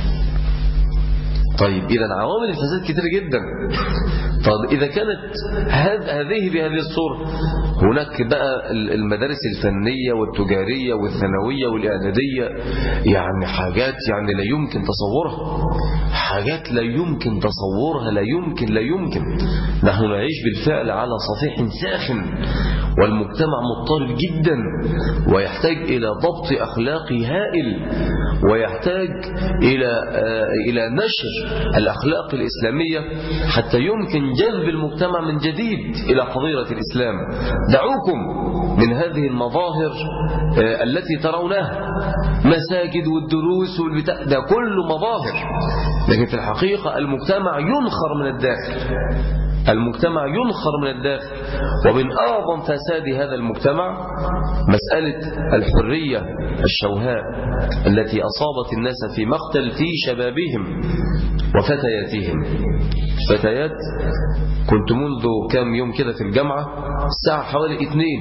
Speaker 1: طيب إذا عوامل الفساد كتير جدا. طب إذا كانت هذه بهذه الصورة، هناك بقى المدارس الفنية والتجارية والثانوية والإعدادية، يعني حاجات يعني لا يمكن تصورها، حاجات لا يمكن تصورها، لا يمكن لا يمكن. نحن نعيش بالفعل على سطيح ساخن، والمجتمع مضطرب جدا، ويحتاج إلى ضبط أخلاقي هائل، ويحتاج إلى إلى نشر الأخلاق الإسلامية حتى يمكن جذب المجتمع من جديد إلى حظيرة الإسلام. دعوكم من هذه المظاهر التي ترونها، مساجد والدروس والبتاع، ده كله مظاهر، لكن في الحقيقة المجتمع ينخر من الداخل، المجتمع ينخر من الداخل. ومن أعظم فساد هذا المجتمع مسألة الحرية الشوهاء التي أصابت الناس في مقتل في شبابهم وفتياتهم. فتيات كنت منذ كام يوم كده في الجامعة، الساعة حوالي اتنين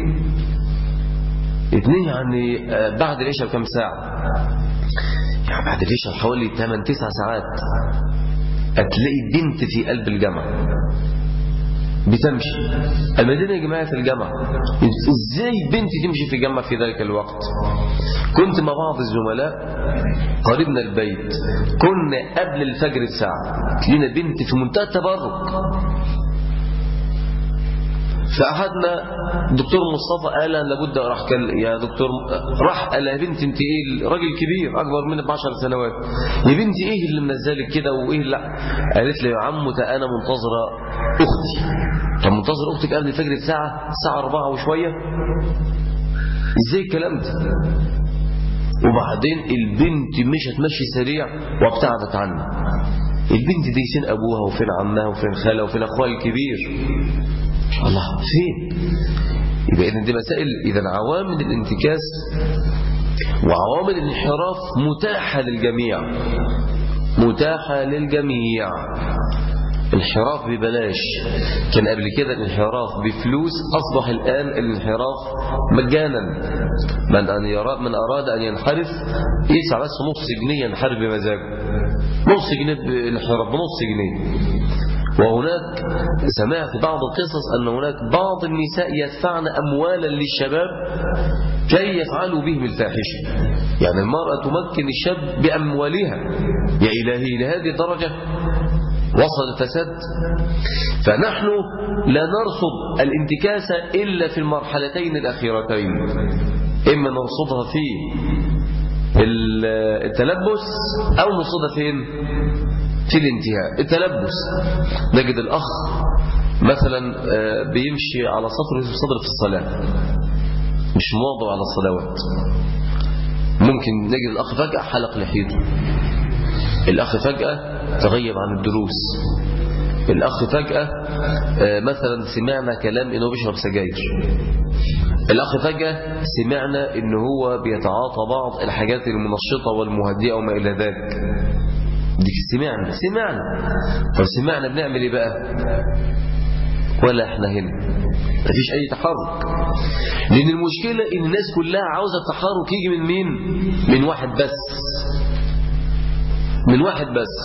Speaker 1: اتنين يعني بعد العشاء بكم ساعة، يعني بعد العشاء حوالي ثمانية تسعة ساعات، هتلاقي بنت في قلب الجامعة بتمشي. المدينة يا جماعة في الجامعة، ازاي بنت تمشي في الجامعة في ذلك الوقت؟ كنت مع بعض الزملاء قريبنا البيت، كنا قبل الفجر بساعة، لنا بنت في منتهى التبرك. فأحدنا الدكتور مصطفى قال لابد راح قال يا دكتور، راح قال يا بنتي انت ايه، راجل كبير اكبر مني بعشر سنوات، يا بنتي ايه اللي منزلك كده وايه؟ لا قالت لي يا عم انا منتظره اختي. طب منتظر اختك قبل الفجر بساعه، الساعه أربعة وشويه، ازاي الكلام ده؟ وبعدين البنت مشت مشي سريع وابتعدت عنه. البنت دي فين أبوها وفين عمها وفين خالها وفين أخوها الكبير؟ الله فين؟ يبقى إذن دي مسائل. إذن عوامل الانتكاس وعوامل الانحراف متاحة للجميع، متاحة للجميع. انحراف ببلاش، كان قبل كده الانحراف بفلوس، أصبح الآن الانحراف مجانا. من أن يرى من أراد أن ينحرف يدفع بس نص جنيه ينحرف بمزاجه، نص جنيه بالانحراف بنص جنيه. وهناك سمعت بعض القصص أن هناك بعض النساء يدفعن أموالا للشباب كي يفعلوا بهم الفاحشة. يعني المرأة تمكن الشاب بأموالها. يا إلهي، لهذه الدرجة وصل الفساد. فنحن لا نرصد الانتكاسة إلا في المرحلتين الأخيرتين، إما نرصدها في التلبس أو نرصدها فين؟ في الانتهاء. التلبس نجد الأخ مثلا بيمشي على سطر صدر في الصلاة، مش مواظب على الصلوات. ممكن نجد الأخ فجأة حلق لحيته، الأخ فجأة تغيب عن الدروس، الأخ فجأة مثلا سمعنا كلام إنه بيشرب سجاير، الأخ فجأة سمعنا إنه هو بيتعاطى بعض الحاجات المنشطة والمهدئة وما إلى ذلك. دي سمعنا سمعنا طب سمعنا بنعمل إيه بقى؟ ولا احنا هنا مفيش أي تحرك. لأن المشكلة إن الناس كلها عاوزة التحرك يجي من مين؟ من واحد بس، من واحد بس.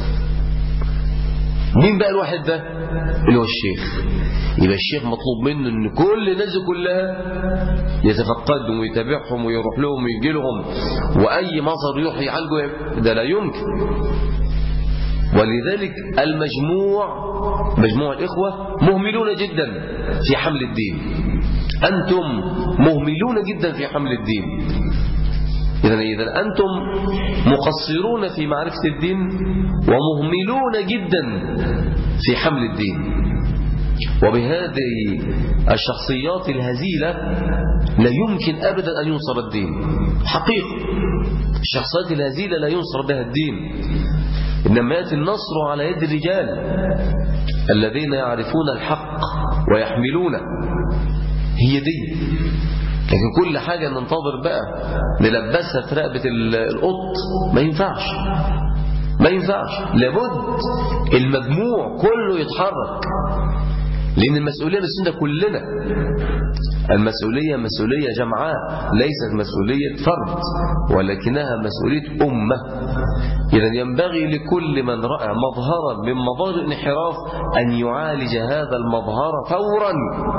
Speaker 1: مين بقى الواحد ده؟ اللي هو الشيخ. يبقى الشيخ مطلوب منه ان كل الناس كلها يتفقدهم ويتابعهم ويروح لهم ويجي لهم، واي مظهر يروح يعالجه، ده لا يمكن. ولذلك المجموع، مجموع الإخوة مهملون جدا في حمل الدين. أنتم مهملون جدا في حمل الدين. إذن إذا أنتم مقصرون في معرفة الدين ومهملون جدا في حمل الدين. وبهذه الشخصيات الهزيلة لا يمكن أبدا أن ينصر الدين. حقيقة الشخصيات الهزيلة لا ينصر بها الدين، إنما يأتي النصر على يد الرجال الذين يعرفون الحق ويحملونه. هي دي. لكن كل حاجة ننتظر بقى نلبسها في رقبة القط، ما ينفعش، ما ينفعش. لابد المجموع كله يتحرك، لأن المسؤولية مسؤولية كلنا. المسؤولية مسؤولية جمعاء، ليست مسؤولية فرد، ولكنها مسؤولية أمة. إذا ينبغي لكل من رأى مظهرا من مظاهر الانحراف أن يعالج هذا المظهر فورا.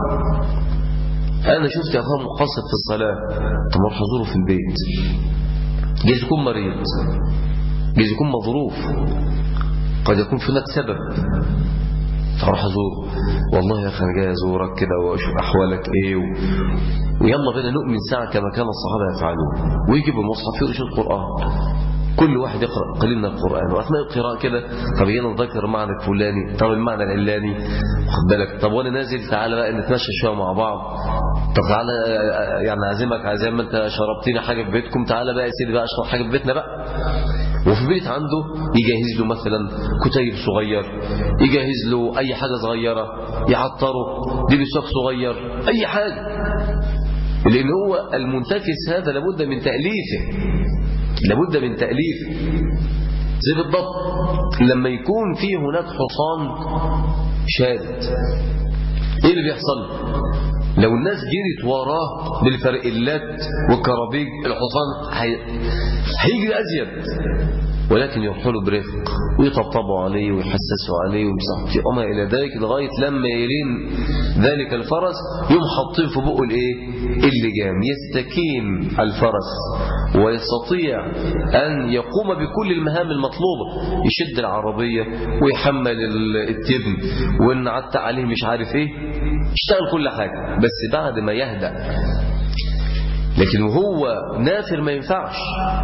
Speaker 1: أنا شفت أخوان مقصد في الصلاة، طب ما حضوره في البيت، جايز يكون مريض، جايز يكون مظروف، قد يكون في هناك سبب، فأروح أزوره. والله يا أخي أنا جاي أزورك كده وأشوف أحوالك إيه و... ويلا بينا نؤمن ساعة كما كان الصحابة يفعلون، ويجيب المصحف يقرأ القرآن، كل واحد يقرأ قليل من القرآن، وأثناء القراءة كده طب يلا نذكر المعنى الفلاني، طب المعنى العلاني، خد بالك، طب وأنا نازل تعالى بقى نتمشى شوية مع بعض، طب تعالى يعني أعزمك زي ما أنت شربتني حاجة في بيتكم، تعالى بقى يا سيدي بقى أشرب حاجة في بيتنا بقى. وفي بيت عنده يجهز له مثلا كتيب صغير، يجهز له أي حاجة صغيرة، يعطره، دبسوك صغير، أي حاجة. لأن هو المنتكس هذا لابد من تأليفه، لابد من تأليفه. زي بالضبط لما يكون فيه هناك حصان شارد، ايه اللي بيحصل؟ لو الناس جريت وراه بالفرقلات والكرابيج، الحصان هي... هيجري أزيد، ولكن يرحلوا برفق ويطبطبوا عليه ويحسسوا عليه ويمسحوا فيه وما إلى ذلك، لغاية لما يلين ذلك الفرس يوم حاطين في بقه الايه؟ اللجام، يستكين الفرس ويستطيع أن يقوم بكل المهام المطلوبة، يشد العربية ويحمل التبن وإن عدت عليه مش عارف ايه، يشتغل كل حاجة، بس بعد ما يهدأ. لكن وهو نافر ما ينفعش.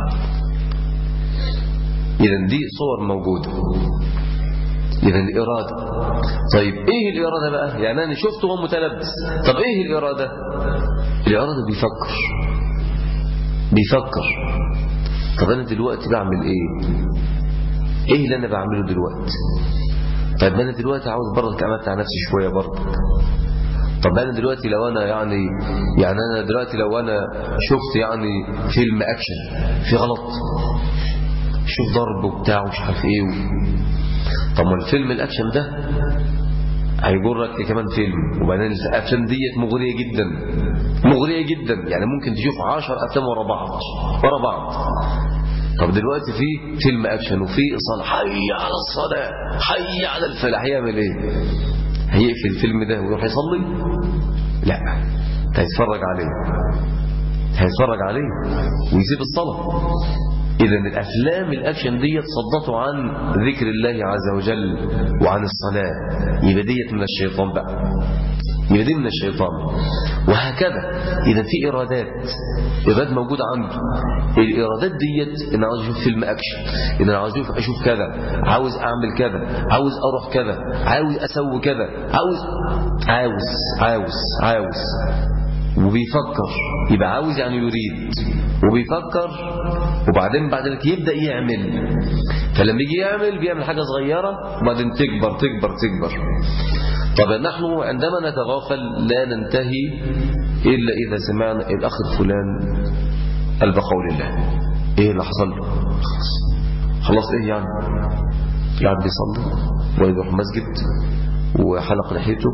Speaker 1: إذن دي صور موجودة. إذن الإرادة. طيب إيه الإرادة بقى؟ يعني أنا شفته هو متلبس، طب إيه الإرادة؟ الإرادة بيفكر، بيفكر طب أنا دلوقتي بعمل إيه؟ إيه اللي أنا بعمله دلوقتي؟ طيب أنا دلوقتي عاوز برضك أمتع نفسي شوية برضك. طب أنا دلوقتي لو أنا يعني يعني أنا دلوقتي لو أنا شفت يعني فيلم أكشن في غلط، شوف ضرب وبتاع ومش عارف إيه و... طب ما الفيلم الأكشن ده هيجرك كمان فيلم، وبعدين الأفلام ديت مغرية جدا مغرية جدا، يعني ممكن تشوف عشر أفلام ورا بعض ورا بعض. طب دلوقتي في فيلم أكشن وفي إصالة حي على الصلاة حي على الفلاح، هيعمل إيه؟ هيقفل الفيلم ده ويروح يصلي؟ لا، هيتفرج عليه هيتفرج عليه ويسيب الصلاة. إذا الأفلام الأكشن ديت صدته عن ذكر الله عز وجل وعن الصلاة، يبقى ديت من الشيطان بقى، يبقى دي من الشيطان. وهكذا إذا في إرادات إرادات موجودة عنده، الإرادات ديت إن عاوز أشوف فيلم أكشن، إن أنا عاوز أشوف كذا، عاوز أعمل كذا، عاوز أروح كذا، عاوز أسوي كذا، عاوز عاوز عاوز عاوز وبيفكر، يبقى عاوز يعني يريد وبيفكر، وبعدين بعد ذلك يبدأ يعمل. فلما يجي يعمل بيعمل حاجة صغيرة وبعدين تكبر تكبر تكبر. طب نحن عندما نتغافل لا ننتهي إلا إذا سمعنا الأخ الفلان قال بقول الله، إيه اللي حصل له؟ خلاص إيه يعني؟ يعني بيصلي ويروح مسجد وحلق لحيته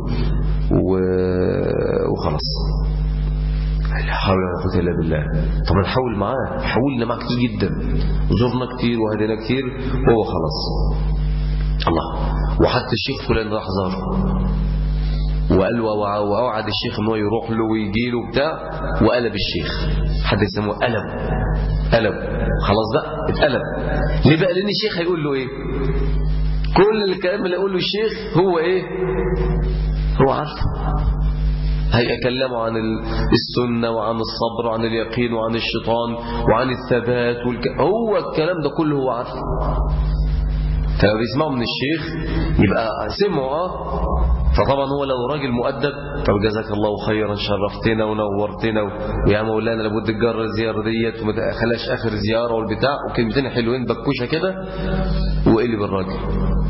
Speaker 1: وخلاص، لا حول ولا قوة إلا بالله. طب نحاول معاه، حاولنا معاه كتير جدا، زرنا كتير وهدينا كتير وهو خلاص الله. وحتى الشيخ فلان راح زاره وقال وأوعد الشيخ إنه يروح له ويجي له بتاع، وقلب الشيخ، حد يسموه قلب قلب خلاص بقى اتقلب. ليه بقى؟ لأن الشيخ هيقول له إيه؟ كل الكلام اللي يقوله الشيخ هو إيه؟ هو عارفه. هيكلموا عن السنة وعن الصبر وعن اليقين وعن الشيطان وعن الثبات والك... هو الكلام ده كله هو عارفه. فلو بيسمعوا من الشيخ يبقى سمعوا اه فطبعا هو لو راجل مؤدب، طب جزاك الله خيرا شرفتنا ونورتنا ويا مولانا لابد تجرب الزياره ديت وما تخليش اخر زياره والبتاع وكلمتين حلوين بكوشه كده وقلب الراجل.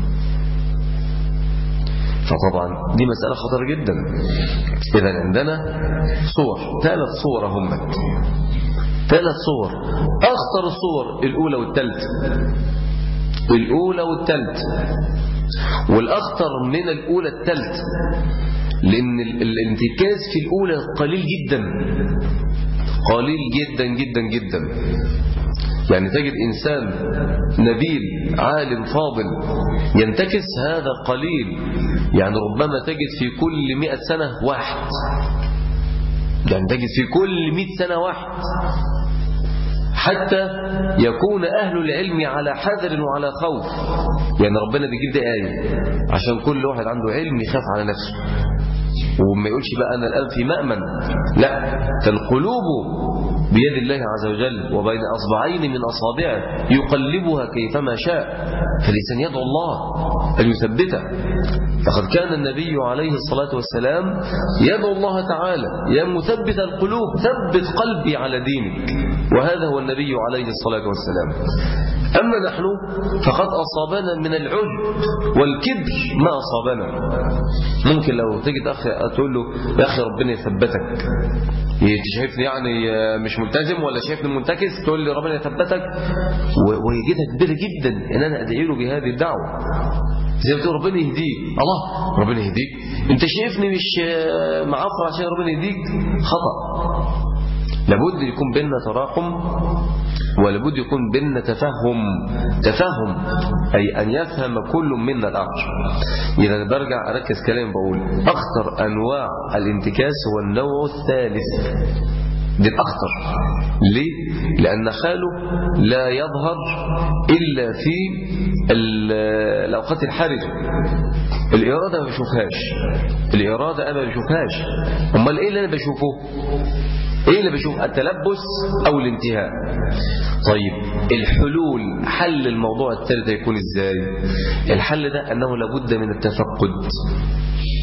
Speaker 1: فطبعا دي مسألة خطر جدا. إذا عندنا صور، ثلاث صور هم ثلاث صور. أخطر الصور الأولى والثالثة، الأولى والثالثة، والأخطر من الأولى الثالثة، لأن الانتكاس في الأولى قليل جدا قليل جدا جدا جدا. يعني تجد إنسان نبيل عالم فاضل ينتكس، هذا قليل. يعني ربما تجد في كل مئة سنة واحد، يعني تجد في كل مئة سنة واحد، حتى يكون أهل العلم على حذر وعلى خوف. يعني ربنا بيجيب دي آية عشان كل واحد عنده علم يخاف على نفسه وما يقولش بقى أنا الآن في مأمن. لا، فالقلوب بيد الله عز وجل وبين أصبعين من أصابعه يقلبها كيفما شاء، فالإنسان يدعو الله أن يثبته. فقد كان النبي عليه الصلاة والسلام يدعو الله تعالى يا مثبت القلوب ثبت قلبي على دينك، وهذا هو النبي عليه الصلاة والسلام. أما نحن فقد أصابنا من العجب والكبر ما أصابنا. ممكن لو تجد أخي تقول له يا أخي ربنا يثبتك، شايفني يعني مش ملتزم ولا شايفني منتكس، تقول لي ربنا يثبتك، ويجدها كبيرة جدا إن أنا أدعي له بهذه الدعوة. زي ما تقول ربنا يهديك، الله ربنا يهديك، أنت شايفني مش معفر عشان ربنا يهديك، خطأ. لابد يكون بيننا تراحم ولابد يكون بيننا تفهم تفهم أي أن يفهم كل منا الآخر. إذا برجع أركز كلام بقول أخطر أنواع الانتكاس هو النوع الثالث، دي الأخطر. ليه؟ لأن حاله لا يظهر إلا في الأوقات الحرجة. الإرادة ما بشوفهاش، الإرادة أنا ما بشوفهاش. أمال إيه اللي أنا بشوفه؟ ايه اللي بشوف؟ التلبس او الانتهاء. طيب الحلول، حل الموضوع الثالث يكون ازاي؟ الحل ده انه لابد من التفقد.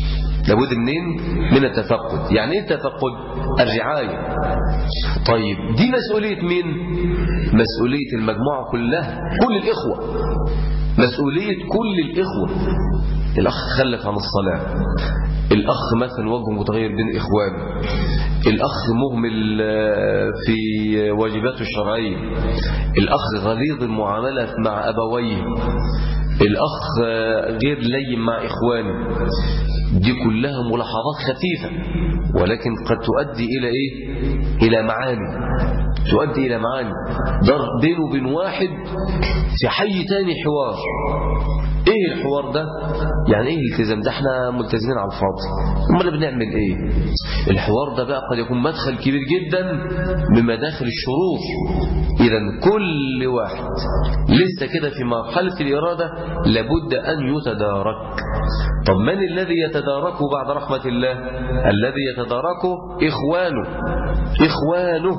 Speaker 1: لابد منين؟ من التفقد. يعني ايه التفقد؟ الرعاية. طيب دي مسؤولية مين؟ مسؤولية المجموعة كلها، كل الإخوة، مسؤولية كل الإخوة. الأخ خلف عن الصلاة، الأخ مثلا وجهه متغير بين إخوانه، الأخ مهمل في واجباته الشرعية، الأخ غليظ المعاملة مع أبويه، الأخ غير لين مع إخوانه. دي كلها ملاحظات خفيفة ولكن قد تؤدي إلى إيه؟ إلى معاني، تؤدي إلى معاني. ضرب بينه وبين واحد في حي تاني حوار. ايه الحوار ده؟ يعني ايه الالتزام ده؟ احنا ملتزمين على الفاضي، امال بنعمل ايه؟ الحوار ده بقى قد يكون مدخل كبير جدا من مداخل الشرور. اذا كل واحد لسه كده في مرحلة الإرادة لابد أن يتدارك. طب من الذي يتداركه بعد رحمة الله؟ الذي يتداركه إخوانه، إخوانه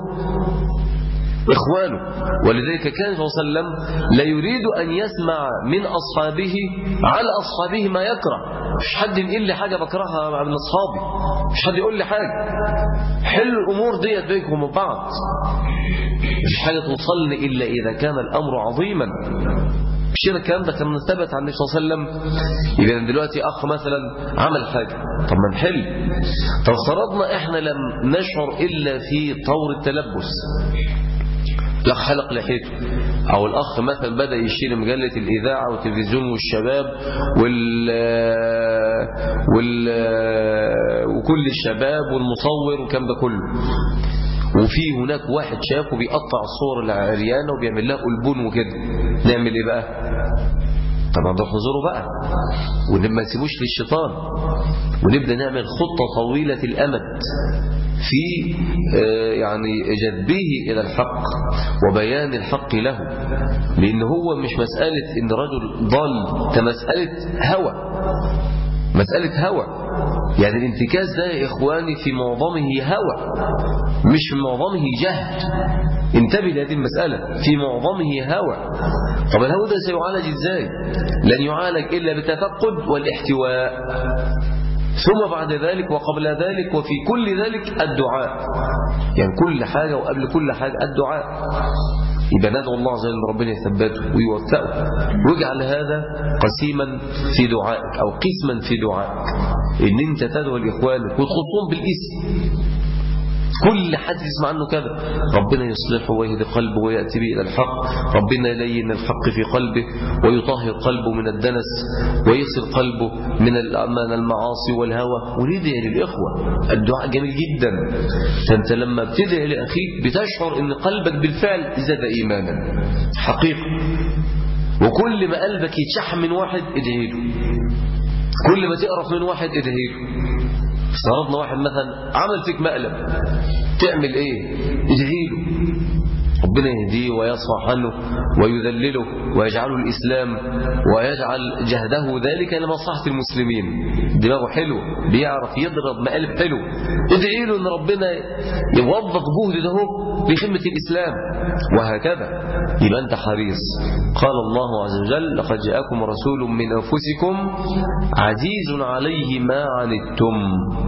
Speaker 1: إخوانه. ولذلك كان صلى الله عليه وسلم لا يريد أن يسمع من أصحابه على أصحابه ما يكره. مش حد ينقل لي حاجة بكرهها من أصحابي، مش حد يقول لي حاجة. حلوا الأمور ديت بينكم وبين بعض، مش حاجة توصلني إلا إذا كان الأمر عظيما. مش كده الكلام ده كان ثبت عن النبي صلى الله عليه وسلم. يبقى دلوقتي أخ مثلا عمل حاجة، طب ما نحل. طب فرضنا إحنا لم نشعر إلا في طور التلبس، الأخ حلق لحيته، أو الأخ مثلا بدأ يشيل مجلة الإذاعة والتلفزيون والشباب وال... وال... وكل الشباب والمصور وكم ده كله، وفي هناك واحد شافه بيقطع الصور العريانة وبيعمل لها قلبون وكده، نعمل إيه بقى؟ طبعا نروح نزوره بقى وما نسيبوش للشيطان، ونبدأ نعمل خطة طويلة الأمد في يعني جذبه إلى الحق وبيان الحق له. لأن هو مش مسألة إن رجل ضل، ده مسألة هوى، مسألة هوى. يعني الانتكاس ده يا إخواني في معظمه هوى، مش في معظمه جهل. انتبه لهذه المسألة، في معظمه هوى. طب الهوى ده سيعالج إزاي؟ لن يعالج إلا بالتفقد والاحتواء، ثم بعد ذلك وقبل ذلك وفي كل ذلك الدعاء. يعني كل حاجة وقبل كل حاجة الدعاء. يبقى ندعو الله عز وجل ربنا يثبته ويوفقه، ويجعل هذا قسيما في دعائك أو قسما في دعائك، إن أنت تدعو لإخوانك وتخطهم بالاسم. كل حد يسمع عنه كذا، ربنا يصلحه ويهدي قلبه ويأتي به إلى الحق، ربنا يلين الحق في قلبه ويطهر قلبه من الدنس ويغسل قلبه من المعاصي والهوى. وندعي للإخوة، الدعاء جميل جدا. فأنت لما بتدعي لأخيك بتشعر أن قلبك بالفعل زاد إيمانا حقيقة. وكل ما قلبك يتشح من واحد ادعي له، كل ما تقرف من واحد ادعي له. افترضنا واحد مثلا عمل فيك مقلب، تعمل ايه؟ ادعي له ربنا يهديه ويصفح عنه ويذلله ويجعله الإسلام ويجعل جهده ذلك لمصلحة المسلمين. دماغه حلو، بيعرف يضرب مقالب حلو، ادعي له ان ربنا يوظف جهده ده لخدمة الإسلام، وهكذا. يبقى انت حريص. قال الله عز وجل: لقد جاءكم رسول من أنفسكم عزيز عليه ما عنتم.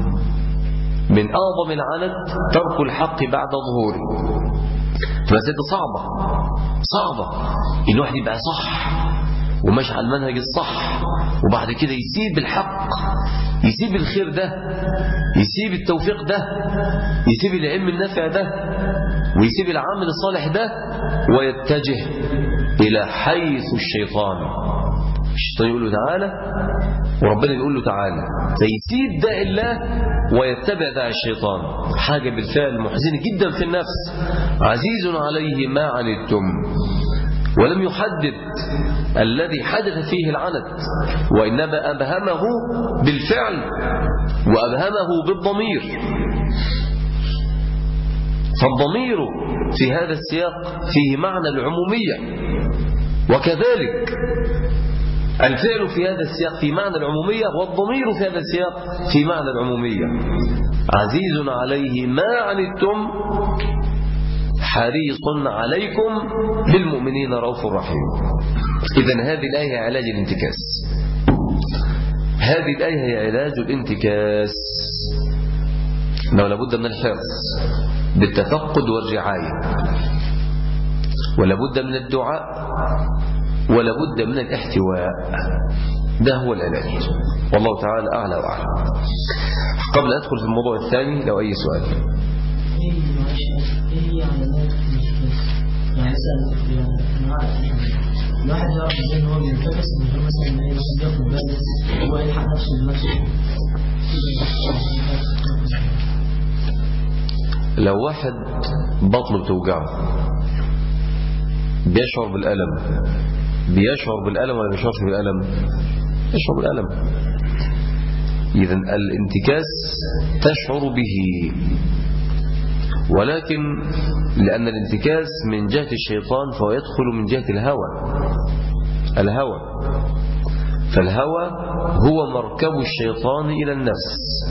Speaker 1: من أعظم العنت ترك الحق بعد ظهوره. فمسألة صعبة صعبة إن واحد يبقى صح وماشي على المنهج الصح، وبعد كده يسيب الحق، يسيب الخير ده، يسيب التوفيق ده، يسيب العلم النافع ده، ويسيب العمل الصالح ده، ويتجه إلى حيث الشيطان. الشيطان يقول له تعالى وربنا يقول له تعالى، فيسيب داء الله ويتبع داء الشيطان. حاجة بالفعل محزنة جدا في النفس. عزيز عليه ما عنتم. ولم يحدد الذي حدث فيه العنت، وإنما أبهمه بالفعل وأبهمه بالضمير. فالضمير في هذا السياق فيه معنى العمومية، وكذلك الفعل في هذا السياق في معنى العمومية، والضمير في هذا السياق في معنى العمومية. عزيز عليه ما عنتم حريص عليكم بالمؤمنين رؤوف رحيم. إذن هذه الآية علاج الانتكاس، هذه الآية هي علاج الانتكاس، أنه لابد من الحرص بالتفقد والرعاية، ولابد من الدعاء، ولابد من الاحتواء. ده هو العلاج، والله تعالى أعلى وأعلم. قبل أن أدخل في الموضوع الثاني لو أي سؤال.
Speaker 2: ايه هي علامات الانتكاس؟ يعني مثلا الواحد يعرف ازاي ان هو بينتكس من غير مثلا ان اي واحد ياخد باله هو يلحق نفسه بنفسه.
Speaker 1: لو واحد بطنه بتوجعه بيشعر بالألم، بيشعر بالألم ولا بيشعرش بالألم؟ يشعر بالألم. إذن الانتكاس تشعر به، ولكن لأن الانتكاس من جهة الشيطان فهو يدخل من جهة الهوى. الهوى فالهوى هو مركب الشيطان إلى النفس.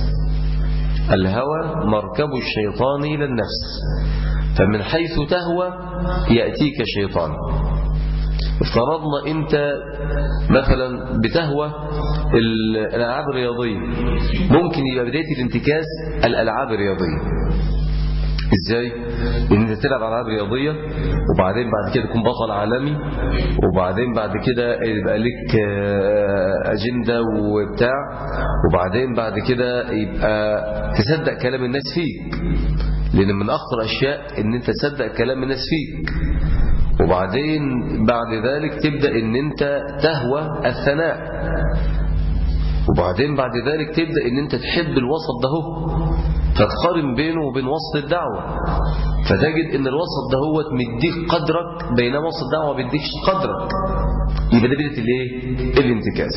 Speaker 1: الهوى مركب الشيطان إلى النفس، فمن حيث تهوى يأتيك شيطان. افترضنا أنت مثلا بتهوى الألعاب الرياضية، ممكن يبقى بداية الانتكاس الألعاب الرياضية. ازاي؟ ان انت تلعب العاب رياضيه وبعدين بعد كده تكون بطل عالمي، وبعدين بعد كده يبقى لك اجنده وبتاع، وبعدين بعد كده يبقى تصدق كلام الناس فيك، لان من اخطر الاشياء ان انت تصدق كلام الناس فيك. وبعدين بعد ذلك تبدا ان انت تهوى الثناء، وبعدين بعد ذلك تبدا ان انت تحب الوسط ده، فتقارن بينه وبين وسط الدعوة، فتجد ان الوسط ده هو مديك قدرك بينما وسط الدعوة ما بيديكش قدرك. يبقى ده بداية الايه؟ الانتكاس.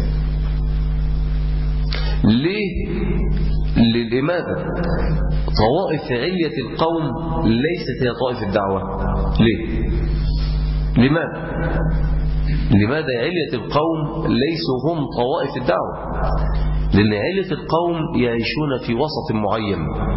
Speaker 1: ليه؟ لماذا؟ طوائف علية القوم ليست هي طائف الدعوة. ليه؟ لماذا؟ لماذا علية القوم ليسوا هم طوائف الدعوة؟ لأن علة القوم يعيشون في وسط معين.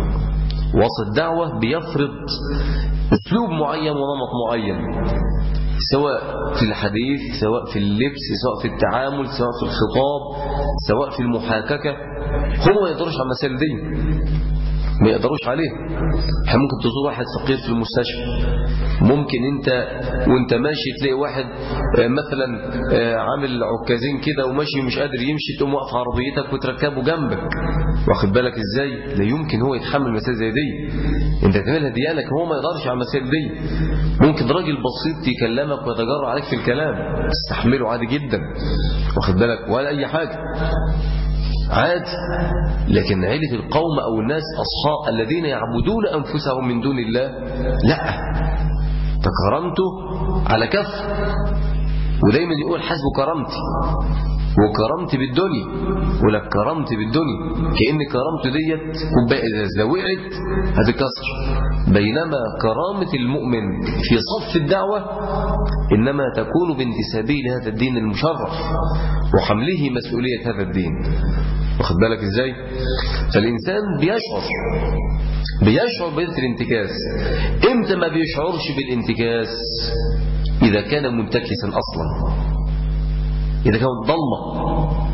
Speaker 1: وسط دعوة بيفرض أسلوب معين ونمط معين، سواء في الحديث، سواء في اللبس، سواء في التعامل، سواء في الخطاب، سواء في المحاككة. هم ما يقدروش على المسائل دي، ما يقدروش عليه. احنا ممكن تزور واحد فقير في المستشفى، ممكن انت وانت ماشي تلاقي واحد مثلا عامل عكازين كده وماشي مش قادر يمشي، تقوم واقف عربيتك وتركبه جنبك، واخد بالك ازاي؟ لا يمكن هو يتحمل مسائل زي دي، انت تعملها ديالك، هو ما يقدرش على المسائل دي. ممكن راجل بسيط يكلمك ويتجرأ عليك في الكلام، تستحمله عادي جدا، واخد بالك، ولا اي حاجه، عادي. لكن عيلة القوم أو الناس أصحاب الذين يعبدون أنفسهم من دون الله، لا، تكرمته على كف، ودايما يقول حسب كرمتي، وكرمت بالدنيا، ولك كرمت بالدنيا، كأن كرمت ديت كوباية إذا وقعت هتكسر. بينما كرامة المؤمن في صف الدعوة إنما تكون بانتسابه لهذا الدين المشرف وحمله مسؤولية هذا الدين، واخد بالك ازاي؟ فالإنسان بيشعر بيشعر بذات الانتكاس. امتى ما بيشعرش بالانتكاس؟ إذا كان منتكسا أصلا، إذا كانت ضلمة.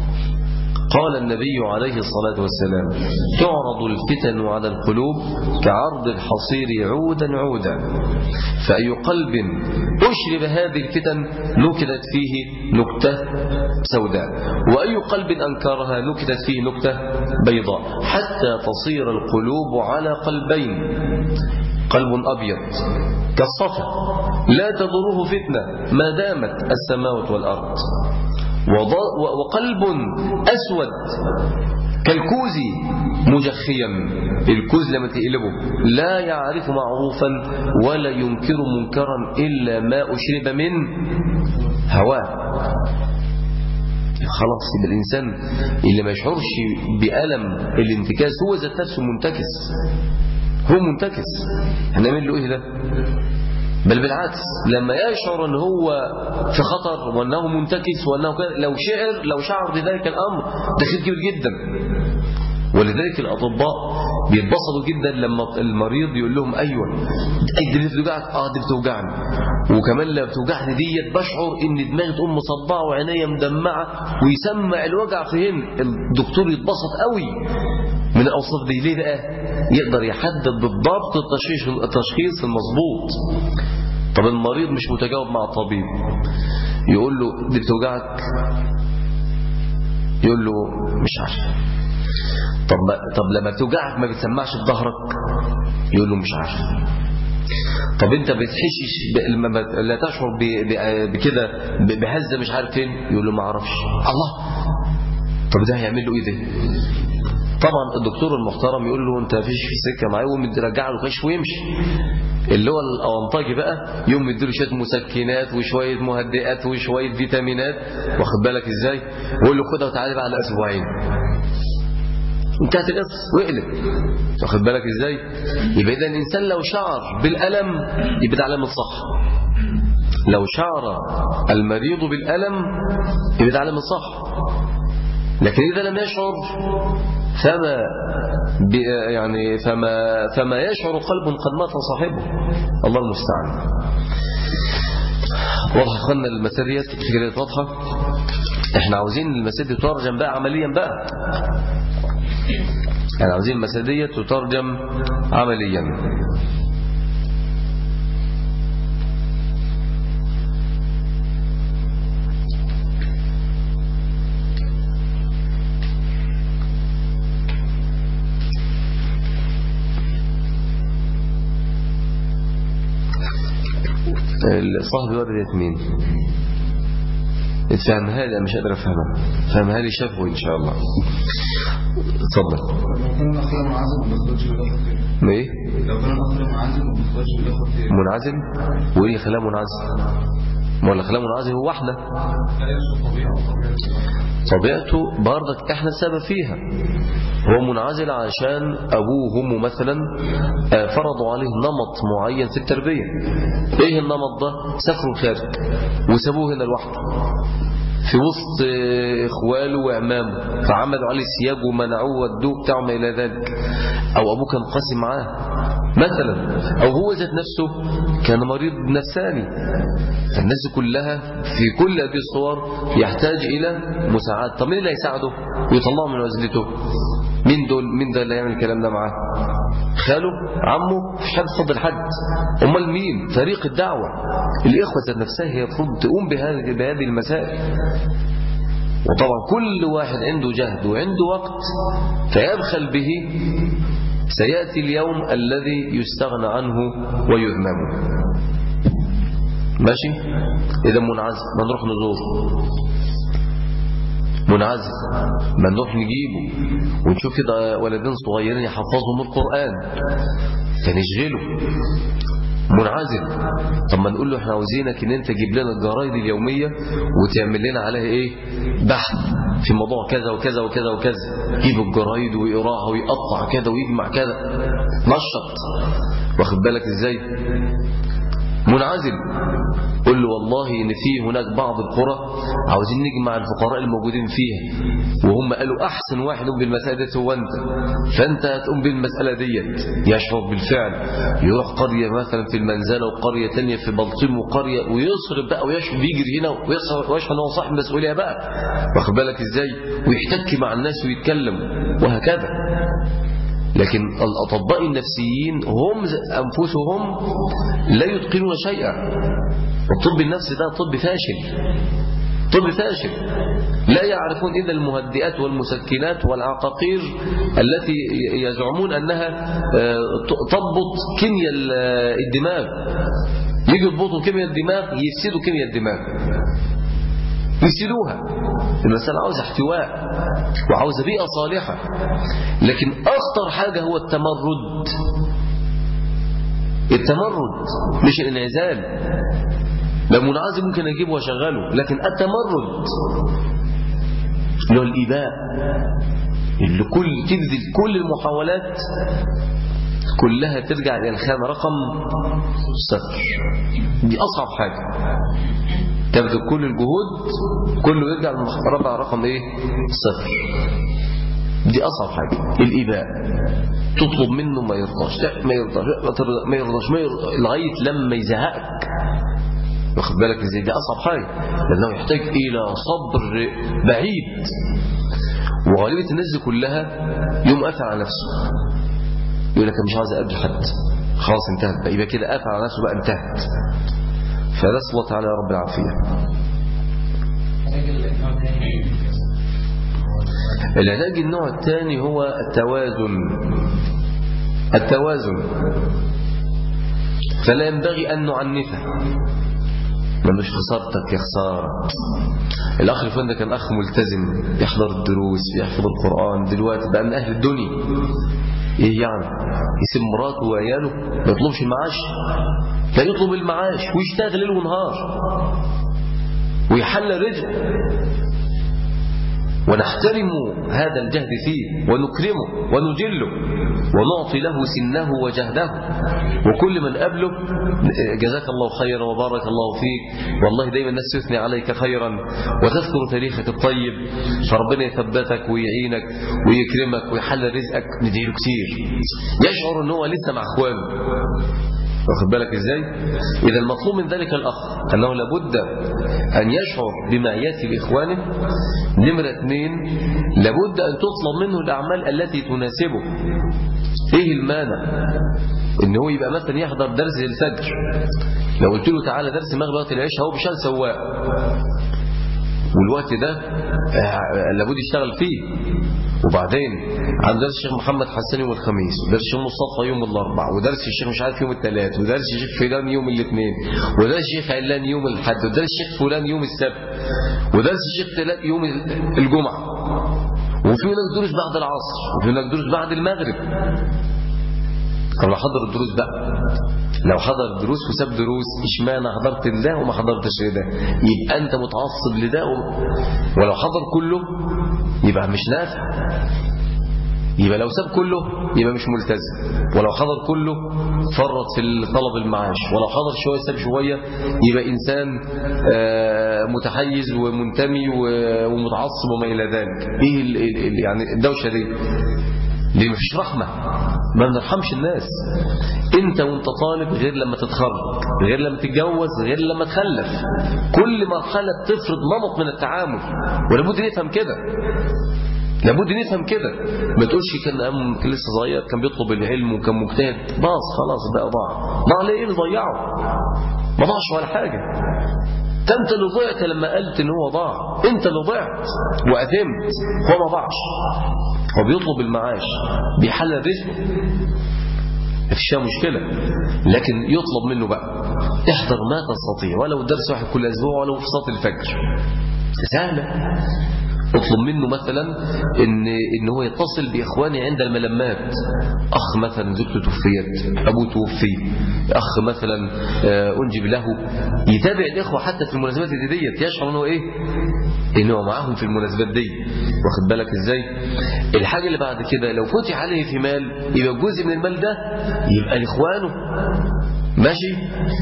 Speaker 1: قال النبي عليه الصلاة والسلام: تعرض الفتن على القلوب كعرض الحصير عودا عودا، فأي قلب أشرب هذه الفتن نكتت فيه نكتة سوداء، وأي قلب أنكرها نكتت فيه نكتة بيضاء، حتى تصير القلوب على قلبين: قلب أبيض كالصفا لا تضره فتنة ما دامت السماوات والأرض، وقلب أسود كالكوز مجخيا، الكوز لما تقلبه لا يعرف معروفا ولا ينكر منكرا إلا ما أشرب من هواه. خلاص، يبقى الإنسان اللي ما يشعرش بألم الانتكاس هو ذات نفسه منتكس، هو منتكس. هنعمل له إيه ده؟ بل بالعكس، لما يشعر أن هو في خطر وأنه منتكس وأنه لو شعر لو شعر بذلك الأمر ده خير كبير جدا. ولذلك الأطباء بيتبسطوا جدا لما المريض يقول لهم ايوه دي بتوجعك، اه دي بتوجعني، وكمان لما بتوجعني ديت بشعر ان دماغي تقوم مصدعه وعينيا مدمعه، ويسمع الوجع فين، الدكتور يتبسط قوي من الاوصاف دي. ليه بقى؟ يقدر يحدد بالضبط التشخيص التشخيص المظبوط. طب المريض مش متجاوب مع الطبيب، يقول له دي بتوجعك، يقول له مش عارف. طب طب لما بتوجعك ما بتسمعش في ظهرك، يقول له مش عارف. طب انت بتحسش لا تشعر بكده بهزه مش عارف فين، يقول له ما اعرفش. الله، طب ده هيعمل له ايه ده؟ طبعا الدكتور المحترم يقول له انت مفيش في سكه معاه، ومرجع له كشف ويمشي. اللي هو الاونطاجي بقى يوم يديله شويه مسكنات وشويه مهدئات وشويه فيتامينات، واخد بالك ازاي، ويقول له خدها وتعالى بقى على اسبوعين، انتهت القصه وقلب، واخد بالك ازاي. يبقى اذا الانسان لو شعر بالالم يبقى ده علامه صح، لو شعر المريض بالالم يبقى ده علامه صح. لكن اذا لم يشعر فما يعني فما فما يشعر قلب قد مات صاحبه، الله المستعان. واضح يا اخوانا المسائل دي واضحه. احنا عاوزين المسائل دي تترجم بقى عمليا بقى، يعني عاوزين المسائل دي تترجم عمليا. صاحبي وردت مين؟ اتفهمها لي، مش قادر افهمها، فهمها لي شافه ان شاء الله. اتفضل.
Speaker 3: لو كان الاخر منعزل ما بيخرجش بالاخر.
Speaker 1: ايه؟
Speaker 3: لو كان الاخر منعزل ما بيخرجش بالاخر.
Speaker 1: منعزل؟ وايه خلاه منعزل؟ ما اللي خلاه منعزل هو واحده. طبيعته برضك احنا السبب فيها. هو منعزل عشان ابوه وامه مثلا فرضوا عليه نمط معين في التربيه. ايه النمط ده؟ سافروا الخارج وسابوه هنا لوحده في وسط اخواله وعمامه، فعملوا عليه سياج ومنعوه ودوه بتاعه ما الى ذلك. او ابوه كان قاسي معاه مثلا، او هو ذات نفسه كان مريض نفساني. فالناس كلها في كل هذه الصور يحتاج الى مساعده. طب مين اللي هيساعده ويطلعه من عزلته؟ مين دول؟ مين ده اللي يعمل الكلام ده معاه؟ خاله؟ عمه؟ مش حد فضل حد. امال مين؟ فريق الدعوه، الاخوه ذات نفسها هي المفروض تقوم بهذه بهذه المسائل. وطبعا كل واحد عنده جهد وعنده وقت فيبخل به، سيأتي اليوم الذي يستغنى عنه ويذمم. ماشي؟ إذا منعزل ما نروح نزوره، منعزل ما نروح نجيبه ونشوف كده ولدين صغيرين يحفظهم القرآن فنشغله. منعزل، طب ما نقول له احنا عاوزينك ان انت تجيب لنا الجرايد اليومية وتعمل لنا عليها ايه بحث في موضوع كذا وكذا وكذا وكذا، يجيب الجرايد ويقراها ويقطع كذا ويجمع كذا، نشط، واخد بالك ازاي. منعزل، قل له والله ان في هناك بعض القرى عاوزين نجمع الفقراء الموجودين فيها، وهم قالوا احسن واحد بالمسألة دي هو انت، فانت هتقوم بالمسألة ديت. يشعر بالفعل، يروح قرية مثلا في المنزلة وقرية تانية في بلطيم وقرية، ويصرف بقى ويشعر بيجري هنا ويشعر ان هو صاحب مسؤولية بقى، واخد بالك ازاي، ويحتك مع الناس ويتكلم وهكذا. لكن الأطباء النفسيين هم أنفسهم لا يتقنون شيئا. الطب النفسي ده طب فاشل، طب فاشل، لا يعرفون إذا المهدئات والمسكنات والعقاقير التي يزعمون أنها تضبط كيمياء الدماغ. يجي يضبطوا كيمياء الدماغ يفسدوا كيمياء الدماغ، يفسدوها. المسألة عاوزة احتواء وعاوزة بيئة صالحة. لكن أخطر حاجة هو التمرد، التمرد مش الانعزال. لو منعزل ممكن أجيبه وأشغله، لكن التمرد اللي هو الإيذاء، اللي كل تبذل كل المحاولات كلها ترجع إلى الخانة رقم صفر. دي أصعب حاجة، تبذل كل الجهود كله يرجع للمربع رقم ايه؟ صفر. دي أصعب حاجة، الإباء. تطلب منه ما يرضاش، لا ما يرضاش ما يرضاش ما يرضاش لغاية لما يزهقك. واخد بالك ازاي؟ دي أصعب حاجة، لأنه يحتاج إلى صبر بعيد. وغالبية الناس دي كلها يوم قافل على نفسه، يقول لك مش عايز أقابل حد، خلاص انتهت بقى، يبقى كده قافل على نفسه بقى، انتهت. فنسأل الله تعالى يا رب العافية. العلاج النوع الثاني هو التوازن. التوازن فلا ينبغي أن نعنفه، ملوش خسارتك يا خسارة. الأخ الفلان ده كان أخ ملتزم، يحضر الدروس، يحفظ القرآن، دلوقتي بقى من أهل الدنيا. إيه يعني؟ يسيب مراته وعياله ما يطلبش المعاش؟ لا يطلب المعاش ويشتغل ليل ونهار ويحل رزقه، ونحترم هذا الجهد فيه ونكرمه ونجله ونعطي له سنه وجهده. وكل من قبله جزاك الله خيرا وبارك الله فيك، والله دايما الناس تثني عليك خيرا وتذكر تاريخك الطيب، فربنا يثبتك ويعينك ويكرمك ويحل رزقك. ندعيله كتير، يشعر ان هو لسه مع اخوانه. واخد بالك ازاي؟ اذا المطلوب من ذلك الاخ انه لابد ان يشعر بما ياتي لاخوانه. نمره اثنين، لابد ان تطلب منه الاعمال التي تناسبه. ايه المانع ان هو يبقى مثلا يحضر درس الفجر؟ لو قلت له تعالى درس المغرب وقت العشاء، هو بيشتغل سواق، والوقت ده لابد يشتغل فيه. وبعدين عند درس الشيخ محمد حسن يوم الخميس، ودرس الشيخ مصطفى يوم الاربعاء، ودرس الشيخ مش عارف يوم الثلاث، ودرس الشيخ فلان يوم الاثنين، ودرس الشيخ علان يوم الاحد، ودرس الشيخ فلان يوم السبت، ودرس الشيخ ثلاث يوم الجمعه، وفي هناك دروس بعد العصر، وفي هناك دروس بعد المغرب. طب لو حضر الدروس بقى، لو حضر الدروس وساب دروس، اشمعنى حضرت ده وما حضرتش ده؟ يبقى انت متعصب لده و... ولو حضر كله يبقى مش نافع. يبقى لو ساب كله يبقى مش ملتزم، ولو حضر كله فرط في طلب المعاش، ولو حضر شويه ساب شويه يبقى انسان متحيز ومنتمي ومتعصب وما الى ذلك. ايه يعني الدوشه دي؟ ليه مفيش رحمة؟ ما بنرحمش الناس. انت وانت طالب غير لما تتخرج، غير لما تتجوز، غير لما تخلف. كل مرحلة بتفرض نمط من التعامل، ولابد نفهم كده، لابد نفهم كده. ما تقولش كان أم لسه صغير كان بيطلب العلم وكان مجتهد، باص خلاص بقى ضاع. ضاع ليه؟ اللي ضيعه ما ضاعش ولا حاجة. انت اللي ضيعت لما قلت ان هو ضاع، انت اللي ضيعت واثمت، هو ما ضاعش. هو بيطلب المعاش، بيحلل رزقه، مفيش مشكلة، لكن يطلب منه بقى احضر ما تستطيع، ولو درس واحد كل اسبوع، ولو في صلاة الفجر، سهلة. اطلب منه مثلا ان ان هو يتصل باخوانه عند الملمات. اخ مثلا زوجته توفيت، ابوه توفي، اخ مثلا انجب له، يتابع الاخوه حتى في المناسبات دي ديت، يشعر انه ايه؟ انه معاهم في المناسبات دي. واخد بالك ازاي؟ الحاجه اللي بعد كده، لو فتح عليه في مال، يبقى جزء من المال ده يبقى لاخوانه، ماشي؟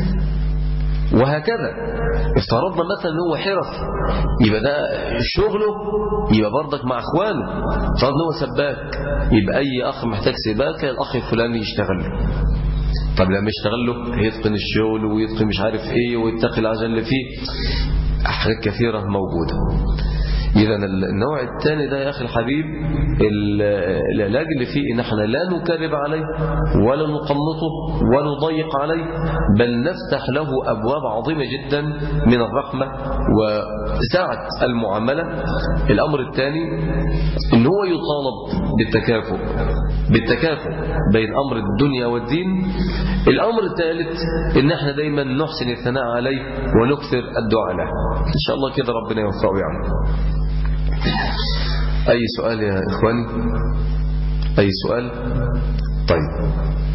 Speaker 1: وهكذا. افترضنا مثلا ان هو حرف، يبقى ده شغله يبقى برضك مع اخوانه. افترضنا ان هو سباك، يبقى اي اخ محتاج سباكه الاخ الفلاني يشتغل له. طب لما يشتغل له هيتقن الشغل ويتقن مش عارف ايه ويتقي العجل اللي فيه، حاجات كثيره موجوده. إذا النوع الثاني ده يا أخي الحبيب، العلاج اللي فيه إن احنا لا نكرب عليه ولا نقنطه ولا نضيق عليه، بل نفتح له أبواب عظيمة جدا من الرحمة وسعة المعاملة. الأمر الثاني إن هو يطالب بالتكافؤ بالتكافؤ بين أمر الدنيا والدين. الأمر الثالث إن احنا دايما نحسن الثناء عليه ونكثر الدعاء له. إن شاء الله كده ربنا يوفقه يعني. أي سؤال يا إخواني؟ أي سؤال؟ طيب